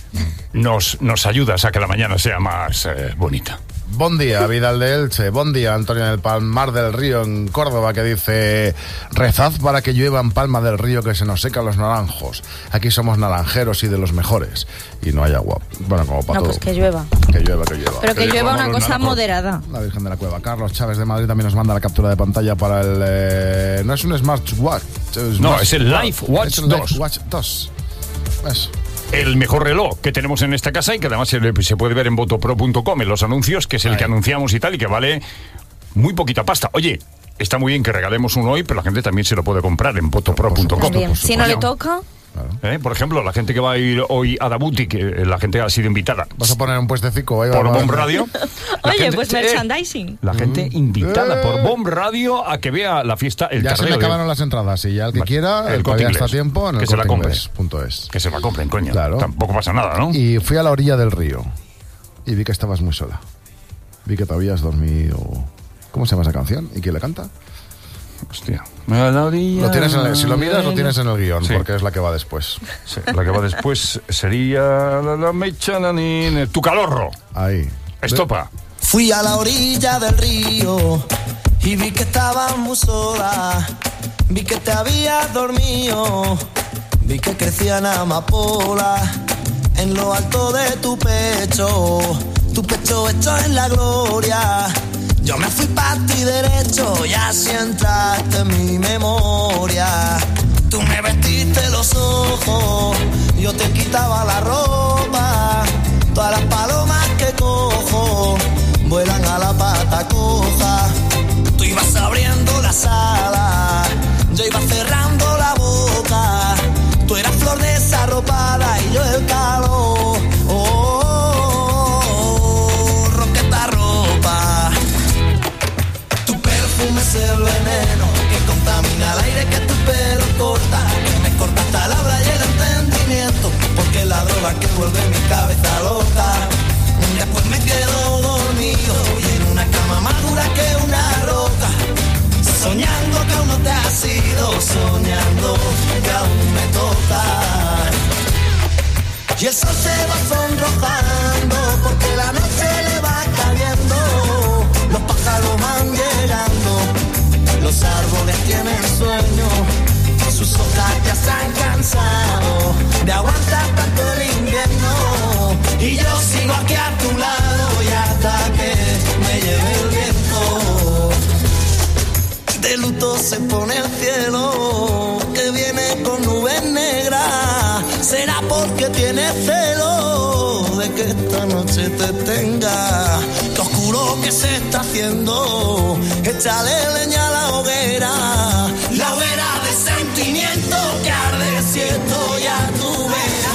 Speaker 16: nos ayudas a que la mañana sea más bonita.
Speaker 5: Buen día, Vidal de Elche. Buen día, Antonio del Palmar del Río, en Córdoba, que dice: rezad para que llueva en Palma del Río, que se nos secan los naranjos. Aquí somos naranjeros y de los mejores. Y no hay agua. Bueno, como para todo.
Speaker 4: Pues que llueva.
Speaker 5: Que llueva.
Speaker 4: Pero que llueva una cosa moderada.
Speaker 5: La Virgen de la Cueva. Carlos Chávez de Madrid también nos manda la captura de pantalla para el... no es un Smartwatch.
Speaker 16: Es el Life Watch 2.
Speaker 5: Watch 2. Eso.
Speaker 16: El mejor reloj que tenemos en esta casa y que además se puede ver en votopro.com en los anuncios, que es el que anunciamos y tal, y que vale muy poquita pasta. Oye, está muy bien que regalemos uno hoy, pero la gente también se lo puede comprar en votopro.com.
Speaker 4: Si no le toca...
Speaker 5: Claro.
Speaker 16: Por ejemplo, la gente que va a ir hoy a Dabuti, que la gente ha sido invitada.
Speaker 5: ¿Vas a poner un puestecico ahí?
Speaker 16: Por Bomb Radio.
Speaker 4: Oye, pues merchandising.
Speaker 16: La gente invitada por Bomb Radio a que vea la fiesta. El
Speaker 5: ya se me acabaron las entradas y ya el que quiera, el todavía está a tiempo en el
Speaker 16: que se la compre.
Speaker 5: Que
Speaker 16: se la compren, coño.
Speaker 5: Claro.
Speaker 16: Tampoco pasa nada, ¿no?
Speaker 5: Y fui a la orilla del río y vi que estabas muy sola. Vi que te habías dormido. ¿Cómo se llama esa canción? ¿Y quién la canta?
Speaker 16: Hostia.
Speaker 5: Lo tienes si lo miras, lo tienes en el guión, sí. Porque es la que va después.
Speaker 16: Sí, la que va después sería la mecha, tu calorro.
Speaker 5: Ahí.
Speaker 16: Estopa.
Speaker 2: Fui a la orilla del río y vi que estabas muy sola. Vi que te habías dormido. Vi que crecían amapolas en lo alto de tu pecho hecho en la gloria. Yo me fui pa' ti derecho y así entraste en mi memoria. Tú me vestiste los ojos, yo te quitaba la ropa. Todas las palomas que cojo vuelan a la pata coja. Tú ibas abriendo las alas, yo iba cerrando la boca. Tú eras flor desarropada y yo el calor. Roqueta ropa. Tu perfume es el veneno que contamina el aire que tu pelo corta. Que me corta hasta la habla y el entendimiento, porque la droga que vuelve mi cabeza loca. Después me quedo dormido y en una cama más dura que una roca. Soñando que aún no te has ido, soñando que aún me toca. Y el sol se va sonrojando porque la noche le va cayendo. Los pájaros van llegando, los árboles tienen sueño. Sus hojas ya se han cansado de aguantar tanto el invierno. Y yo sigo aquí a tu lado y hasta que me lleve el viento. De luto se pone el cielo, que viene con nubes negras. Será porque tiene celo de que esta noche te tenga. Qué oscuro que se está haciendo, échale leña a la hoguera. La hoguera de sentimiento que arde si estoy a tu vera.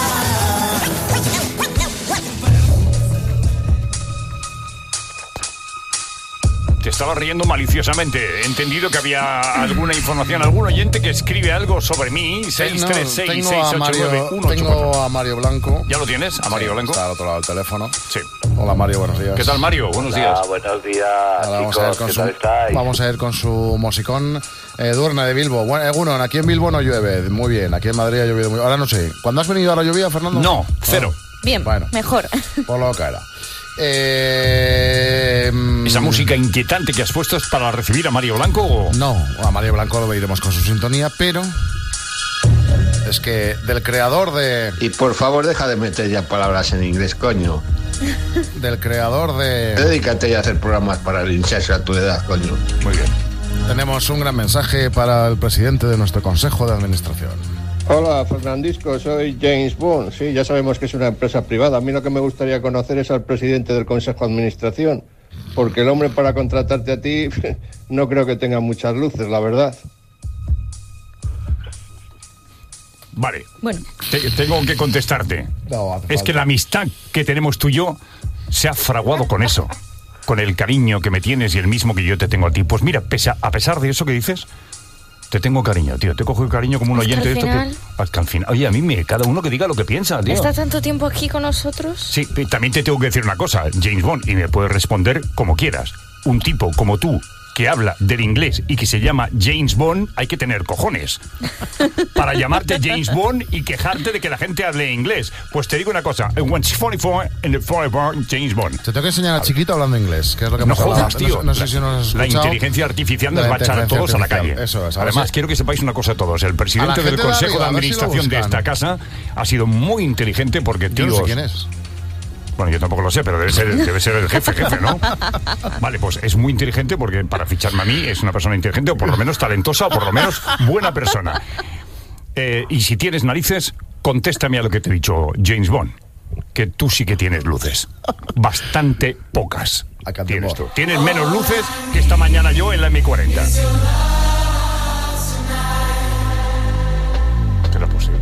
Speaker 16: Te estaba riendo maliciosamente. He entendido que había alguna información, algún oyente que escribe algo sobre mí. 636689184.
Speaker 5: Tengo a Mario Blanco.
Speaker 16: ¿Ya lo tienes? ¿A Mario Blanco?
Speaker 5: Está al otro lado del teléfono.
Speaker 16: Sí.
Speaker 5: Hola, Mario, buenos días.
Speaker 16: ¿Qué tal, Mario? Buenos días.
Speaker 22: Buenos días,
Speaker 5: vamos a ir con su musicón. Durna de Bilbo. Bueno, Egunon, aquí en Bilbo no llueve. Muy bien. Aquí en Madrid ha llovido muy bien. Ahora no sé. ¿Cuándo has venido a la lluvia, Fernando?
Speaker 16: No, cero.
Speaker 4: Bien, bueno, mejor.
Speaker 5: Por lo que era.
Speaker 16: ¿Esa música inquietante que has puesto es para recibir a Mario Blanco o...?
Speaker 5: No, a Mario Blanco lo iremos con su sintonía, pero... Es que del creador de...
Speaker 3: Y por favor deja de meter ya palabras en inglés, coño.
Speaker 5: Del creador de...
Speaker 3: Dedícate ya a hacer programas para el inserso a tu edad, coño.
Speaker 16: Muy bien.
Speaker 5: Tenemos un gran mensaje para el presidente de nuestro Consejo de Administración.
Speaker 3: Hola, Fernandisco, soy James Bond. Sí, ya sabemos que es una empresa privada. A mí lo que me gustaría conocer es al presidente del Consejo de Administración, porque el hombre para contratarte a ti no creo que tenga muchas luces, la verdad.
Speaker 16: Vale.
Speaker 4: Bueno.
Speaker 16: Tengo que contestarte.
Speaker 5: No,
Speaker 16: es que la amistad que tenemos tú y yo se ha fraguado con eso. Con el cariño que me tienes y el mismo que yo te tengo a ti. Pues mira, a pesar de eso que dices, te tengo cariño, tío. Te cojo el cariño como un oyente de esto. Que al final, oye, a mí cada uno que diga lo que piensa, tío.
Speaker 4: ¿Está tanto tiempo aquí con nosotros?
Speaker 16: Sí, también te tengo que decir una cosa, James Bond, y me puedes responder como quieras. Un tipo como tú, que habla del inglés y que se llama James Bond, hay que tener cojones para llamarte James Bond y quejarte de que la gente hable inglés. Pues te digo una cosa, once 44 in the forever, James Bond.
Speaker 5: Te tengo que enseñar a Chiquito hablando inglés, que es lo que
Speaker 16: no jodas, tío.
Speaker 5: No sé si nos has escuchado.
Speaker 16: La inteligencia artificial nos va a echar a todos a la calle.
Speaker 5: Eso es.
Speaker 16: Además, quiero que sepáis una cosa todos. El presidente del Consejo de Administración de esta casa ha sido muy inteligente porque, tío...
Speaker 5: Yo no sé quién es.
Speaker 16: Bueno, yo tampoco lo sé, pero debe ser el jefe, ¿no? Vale, pues es muy inteligente porque para ficharme a mí es una persona inteligente o por lo menos talentosa o por lo menos buena persona. Y si tienes narices, contéstame a lo que te he dicho, James Bond, que tú sí que tienes luces. Bastante pocas tienes tú. Tienes menos luces que esta mañana yo en la M40. ¿Qué era posible?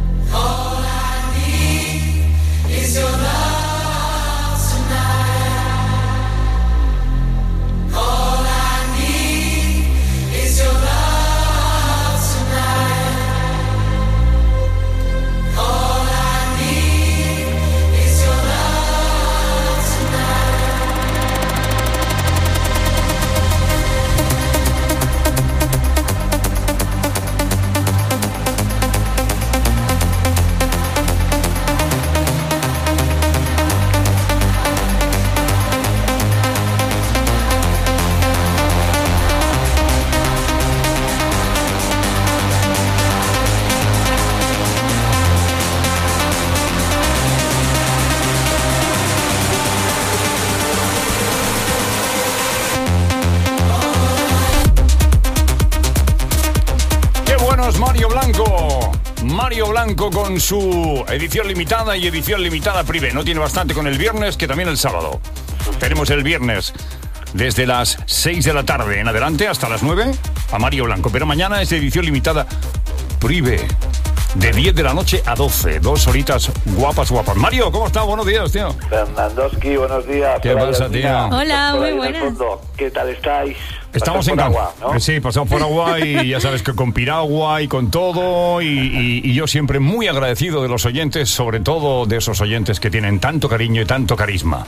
Speaker 16: Mario Blanco con su edición limitada y edición limitada privé. No tiene bastante con el viernes que también el sábado. Tenemos el viernes desde las 6 de la tarde en adelante hasta las 9 a Mario Blanco. Pero mañana es edición limitada privé. De 10 de la noche a 12. 2 horitas guapas. Mario, ¿cómo estás? Buenos días, tío.
Speaker 22: Fernandowski, buenos días.
Speaker 16: ¿Qué pasa, tío?
Speaker 4: Hola, muy buenas.
Speaker 22: ¿Qué tal estáis?
Speaker 16: Estamos en agua, ¿no? Sí, pasamos por agua y ya sabes que con piragua y con todo y yo siempre muy agradecido de los oyentes, sobre todo de esos oyentes que tienen tanto cariño y tanto carisma.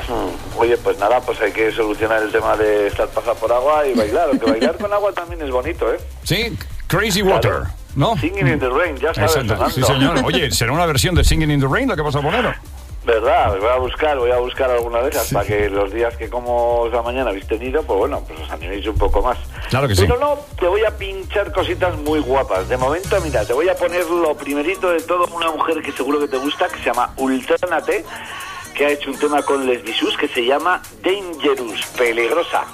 Speaker 22: Oye, pues nada, pues hay que solucionar el tema de estar pasado por agua y bailar, aunque bailar con agua también es bonito, ¿eh?
Speaker 16: Sí, Crazy Water, claro. ¿No?
Speaker 22: Singing in the Rain, ya sabes.
Speaker 16: Sonando. Sí, señor. Oye, ¿será una versión de Singing in the Rain la que vas a poner?
Speaker 22: ¿Verdad? Voy a buscar alguna de esas para que los días que como esa mañana habéis tenido, pues bueno, pues os animéis un poco más.
Speaker 16: Claro que sí.
Speaker 22: Pero no, te voy a pinchar cositas muy guapas. De momento, mira, te voy a poner lo primerito de todo, una mujer que seguro que te gusta, que se llama Ultranate, que ha hecho un tema con Les Bisous que se llama Dangerous, peligrosa.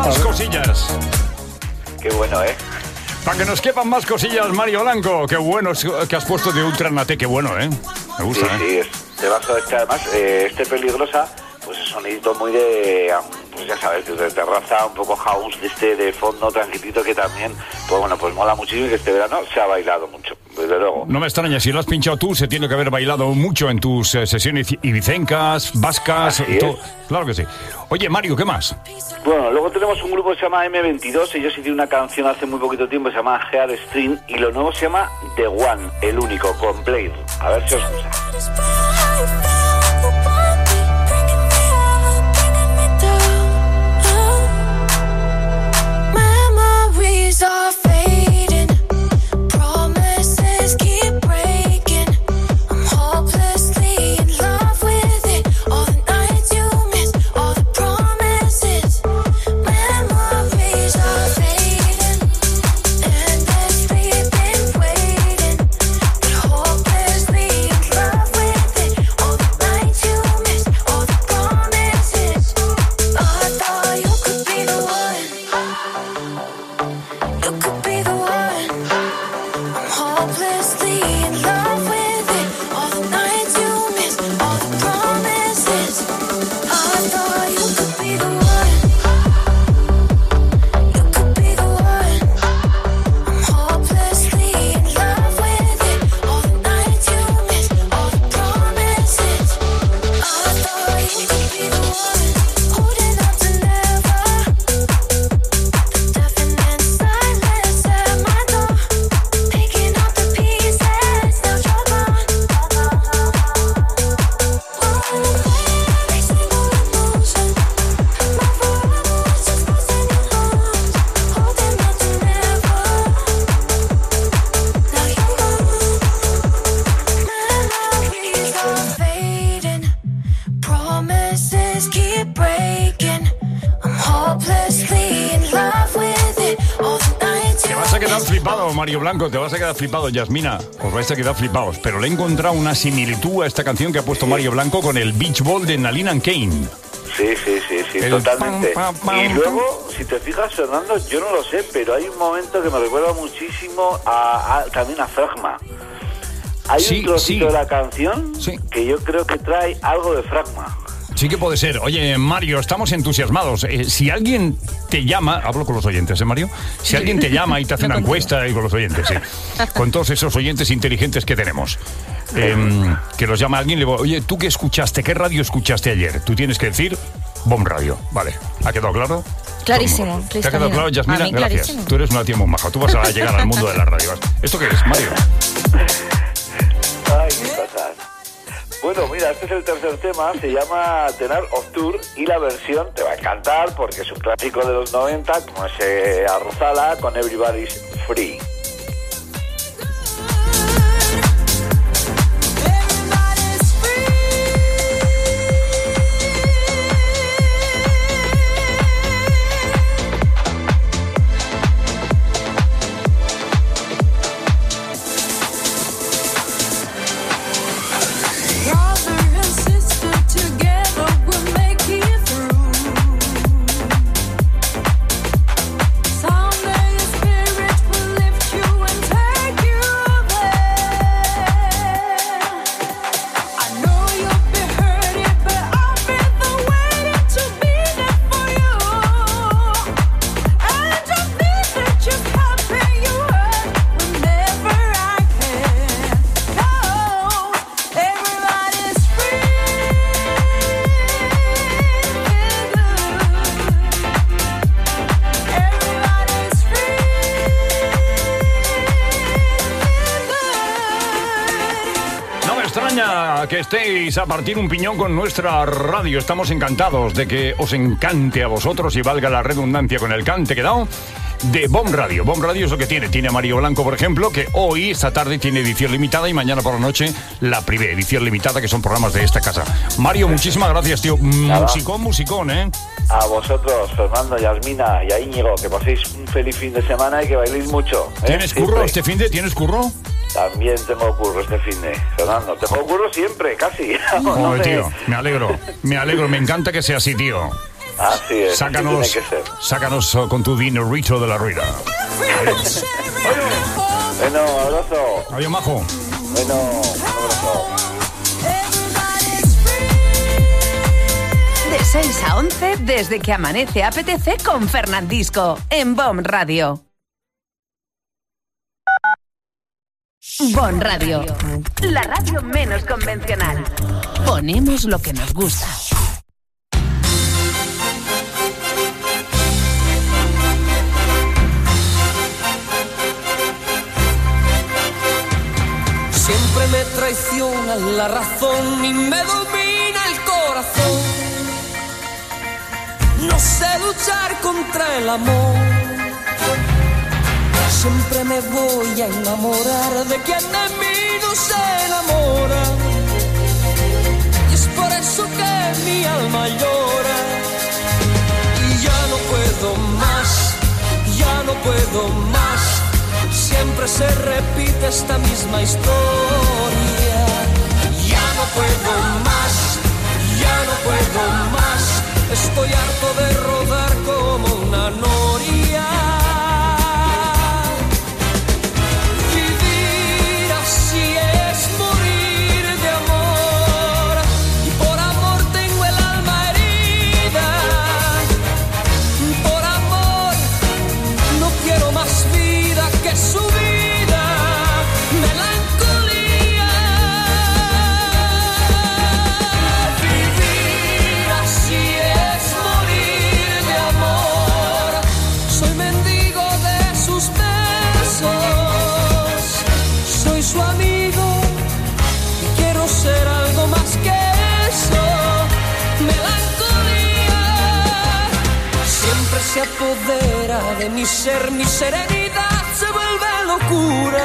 Speaker 16: Más cosillas.
Speaker 22: Qué bueno, ¿eh?
Speaker 16: Para que nos quepan más cosillas, Mario Blanco. Qué bueno que has puesto de Ultra Nate, qué bueno, ¿eh? Me gusta,
Speaker 22: sí, te vas a ver que además este Peligrosa, pues es sonidito muy de, pues ya sabes, de terraza, un poco house, de fondo tranquilito, que también, pues bueno, pues mola muchísimo y que este verano se ha bailado mucho, desde luego.
Speaker 16: No me extraña, si lo has pinchado tú, se tiene que haber bailado mucho en tus sesiones ibicencas, vascas, todo. Claro que sí. Oye, Mario, ¿qué más?
Speaker 22: Bueno, luego tenemos un grupo que se llama M22, ellos hicieron una canción hace muy poquito tiempo, se llama Hair String, y lo nuevo se llama The One, el único, Complete. A ver si os gusta.
Speaker 16: Mario Blanco, te vas a quedar flipado, Yasmina, os vais a quedar flipados, pero le he encontrado una similitud a esta canción que ha puesto Mario Blanco con el Beach Ball de Nalin and Kane.
Speaker 22: Sí, totalmente. Y luego, si te fijas, Fernando, yo no lo sé, pero hay un momento que me recuerda muchísimo también a Fragma. Hay un trocito de la canción que yo creo que trae algo de Fragma.
Speaker 16: Sí que puede ser. Oye, Mario, estamos entusiasmados. Si alguien te llama, hablo con los oyentes, Mario? Si alguien te llama y te hace una encuesta, y con los oyentes, con todos esos oyentes inteligentes que tenemos, que los llama alguien y le digo, oye, ¿tú qué escuchaste? ¿Qué radio escuchaste ayer? Tú tienes que decir Bomb Radio. Vale, ¿ha quedado claro?
Speaker 4: Clarísimo.
Speaker 16: ¿Te ha quedado claro, Yasmina? Gracias.
Speaker 4: Clarísimo.
Speaker 16: Tú eres una tía muy maja. Tú vas a llegar al mundo de la radio. ¿Esto qué es, Mario?
Speaker 22: Ay, qué pasada. Bueno, mira, este es el tercer tema, se llama Tenar of Tour y la versión te va a encantar porque es un clásico de los 90, como ese Arrozala con Everybody's Free.
Speaker 16: Que estéis a partir un piñón con nuestra radio. Estamos encantados de que os encante a vosotros y valga la redundancia con el cante que da de Bomb Radio. Bomb Radio es lo que tiene a Mario Blanco, por ejemplo, que hoy, esta tarde, tiene edición limitada y mañana por la noche la privé edición limitada, que son programas de esta casa. Mario, muchísimas gracias, tío. Musicón, ¿eh?
Speaker 22: A vosotros, Fernando, Yasmina y a Íñigo, que paséis un feliz fin de semana y que bailéis mucho.
Speaker 16: ¿Tienes curro este fin de? ¿Tienes curro?
Speaker 22: También tengo curro este fin de, Fernando. Tengo curro siempre, casi.
Speaker 16: Joder, tío, me alegro, me encanta que sea así, tío.
Speaker 22: Así es.
Speaker 16: Sácanos,
Speaker 22: tiene que ser.
Speaker 16: sácanos con tu dinerito de la ruina.
Speaker 22: Bueno, abrazo.
Speaker 16: Adiós, majo.
Speaker 22: Bueno, un abrazo.
Speaker 1: De 6 a 11, desde que amanece apetece con Fernandisco, en BOM Radio. BOM Radio, la radio menos convencional. Ponemos lo que nos gusta.
Speaker 2: Siempre me traiciona la razón y me domina el corazón. No sé luchar contra el amor. Siempre me voy a enamorar de quien de mí no se enamora. Y es por eso que mi alma llora. Y ya no puedo más, ya no puedo más. Siempre se repite esta misma historia. Ya no puedo más, ya no puedo más. Estoy harto de rodar como una noria. Vivir así es morir de amor. Y por amor tengo el alma herida. Por amor no quiero más vida que su vida. Melancolía. Vivir así es morir de amor. Soy mendigo de sus besos. Soy su amigo y quiero ser algo más que eso. Melancolía. Siempre se apodera de mi ser, mi serenidad se vuelve locura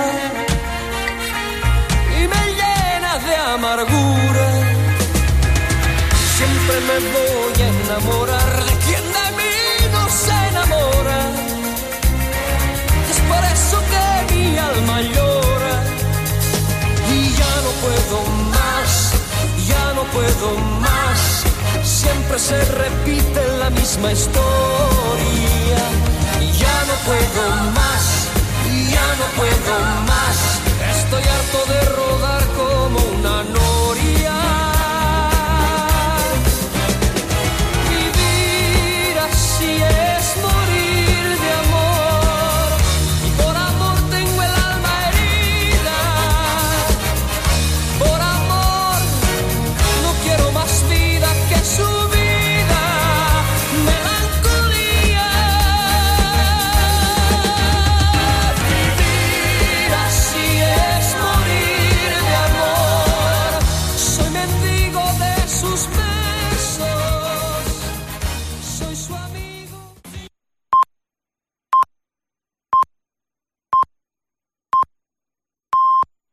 Speaker 2: y me llena de amargura. Siempre me voy a enamorar de quien de mí no se enamora. Y es por eso que mi alma llora. Y ya no puedo más, ya no puedo más. Siempre se repite la misma historia. Y ya no puedo más, ya no puedo más. Estoy harto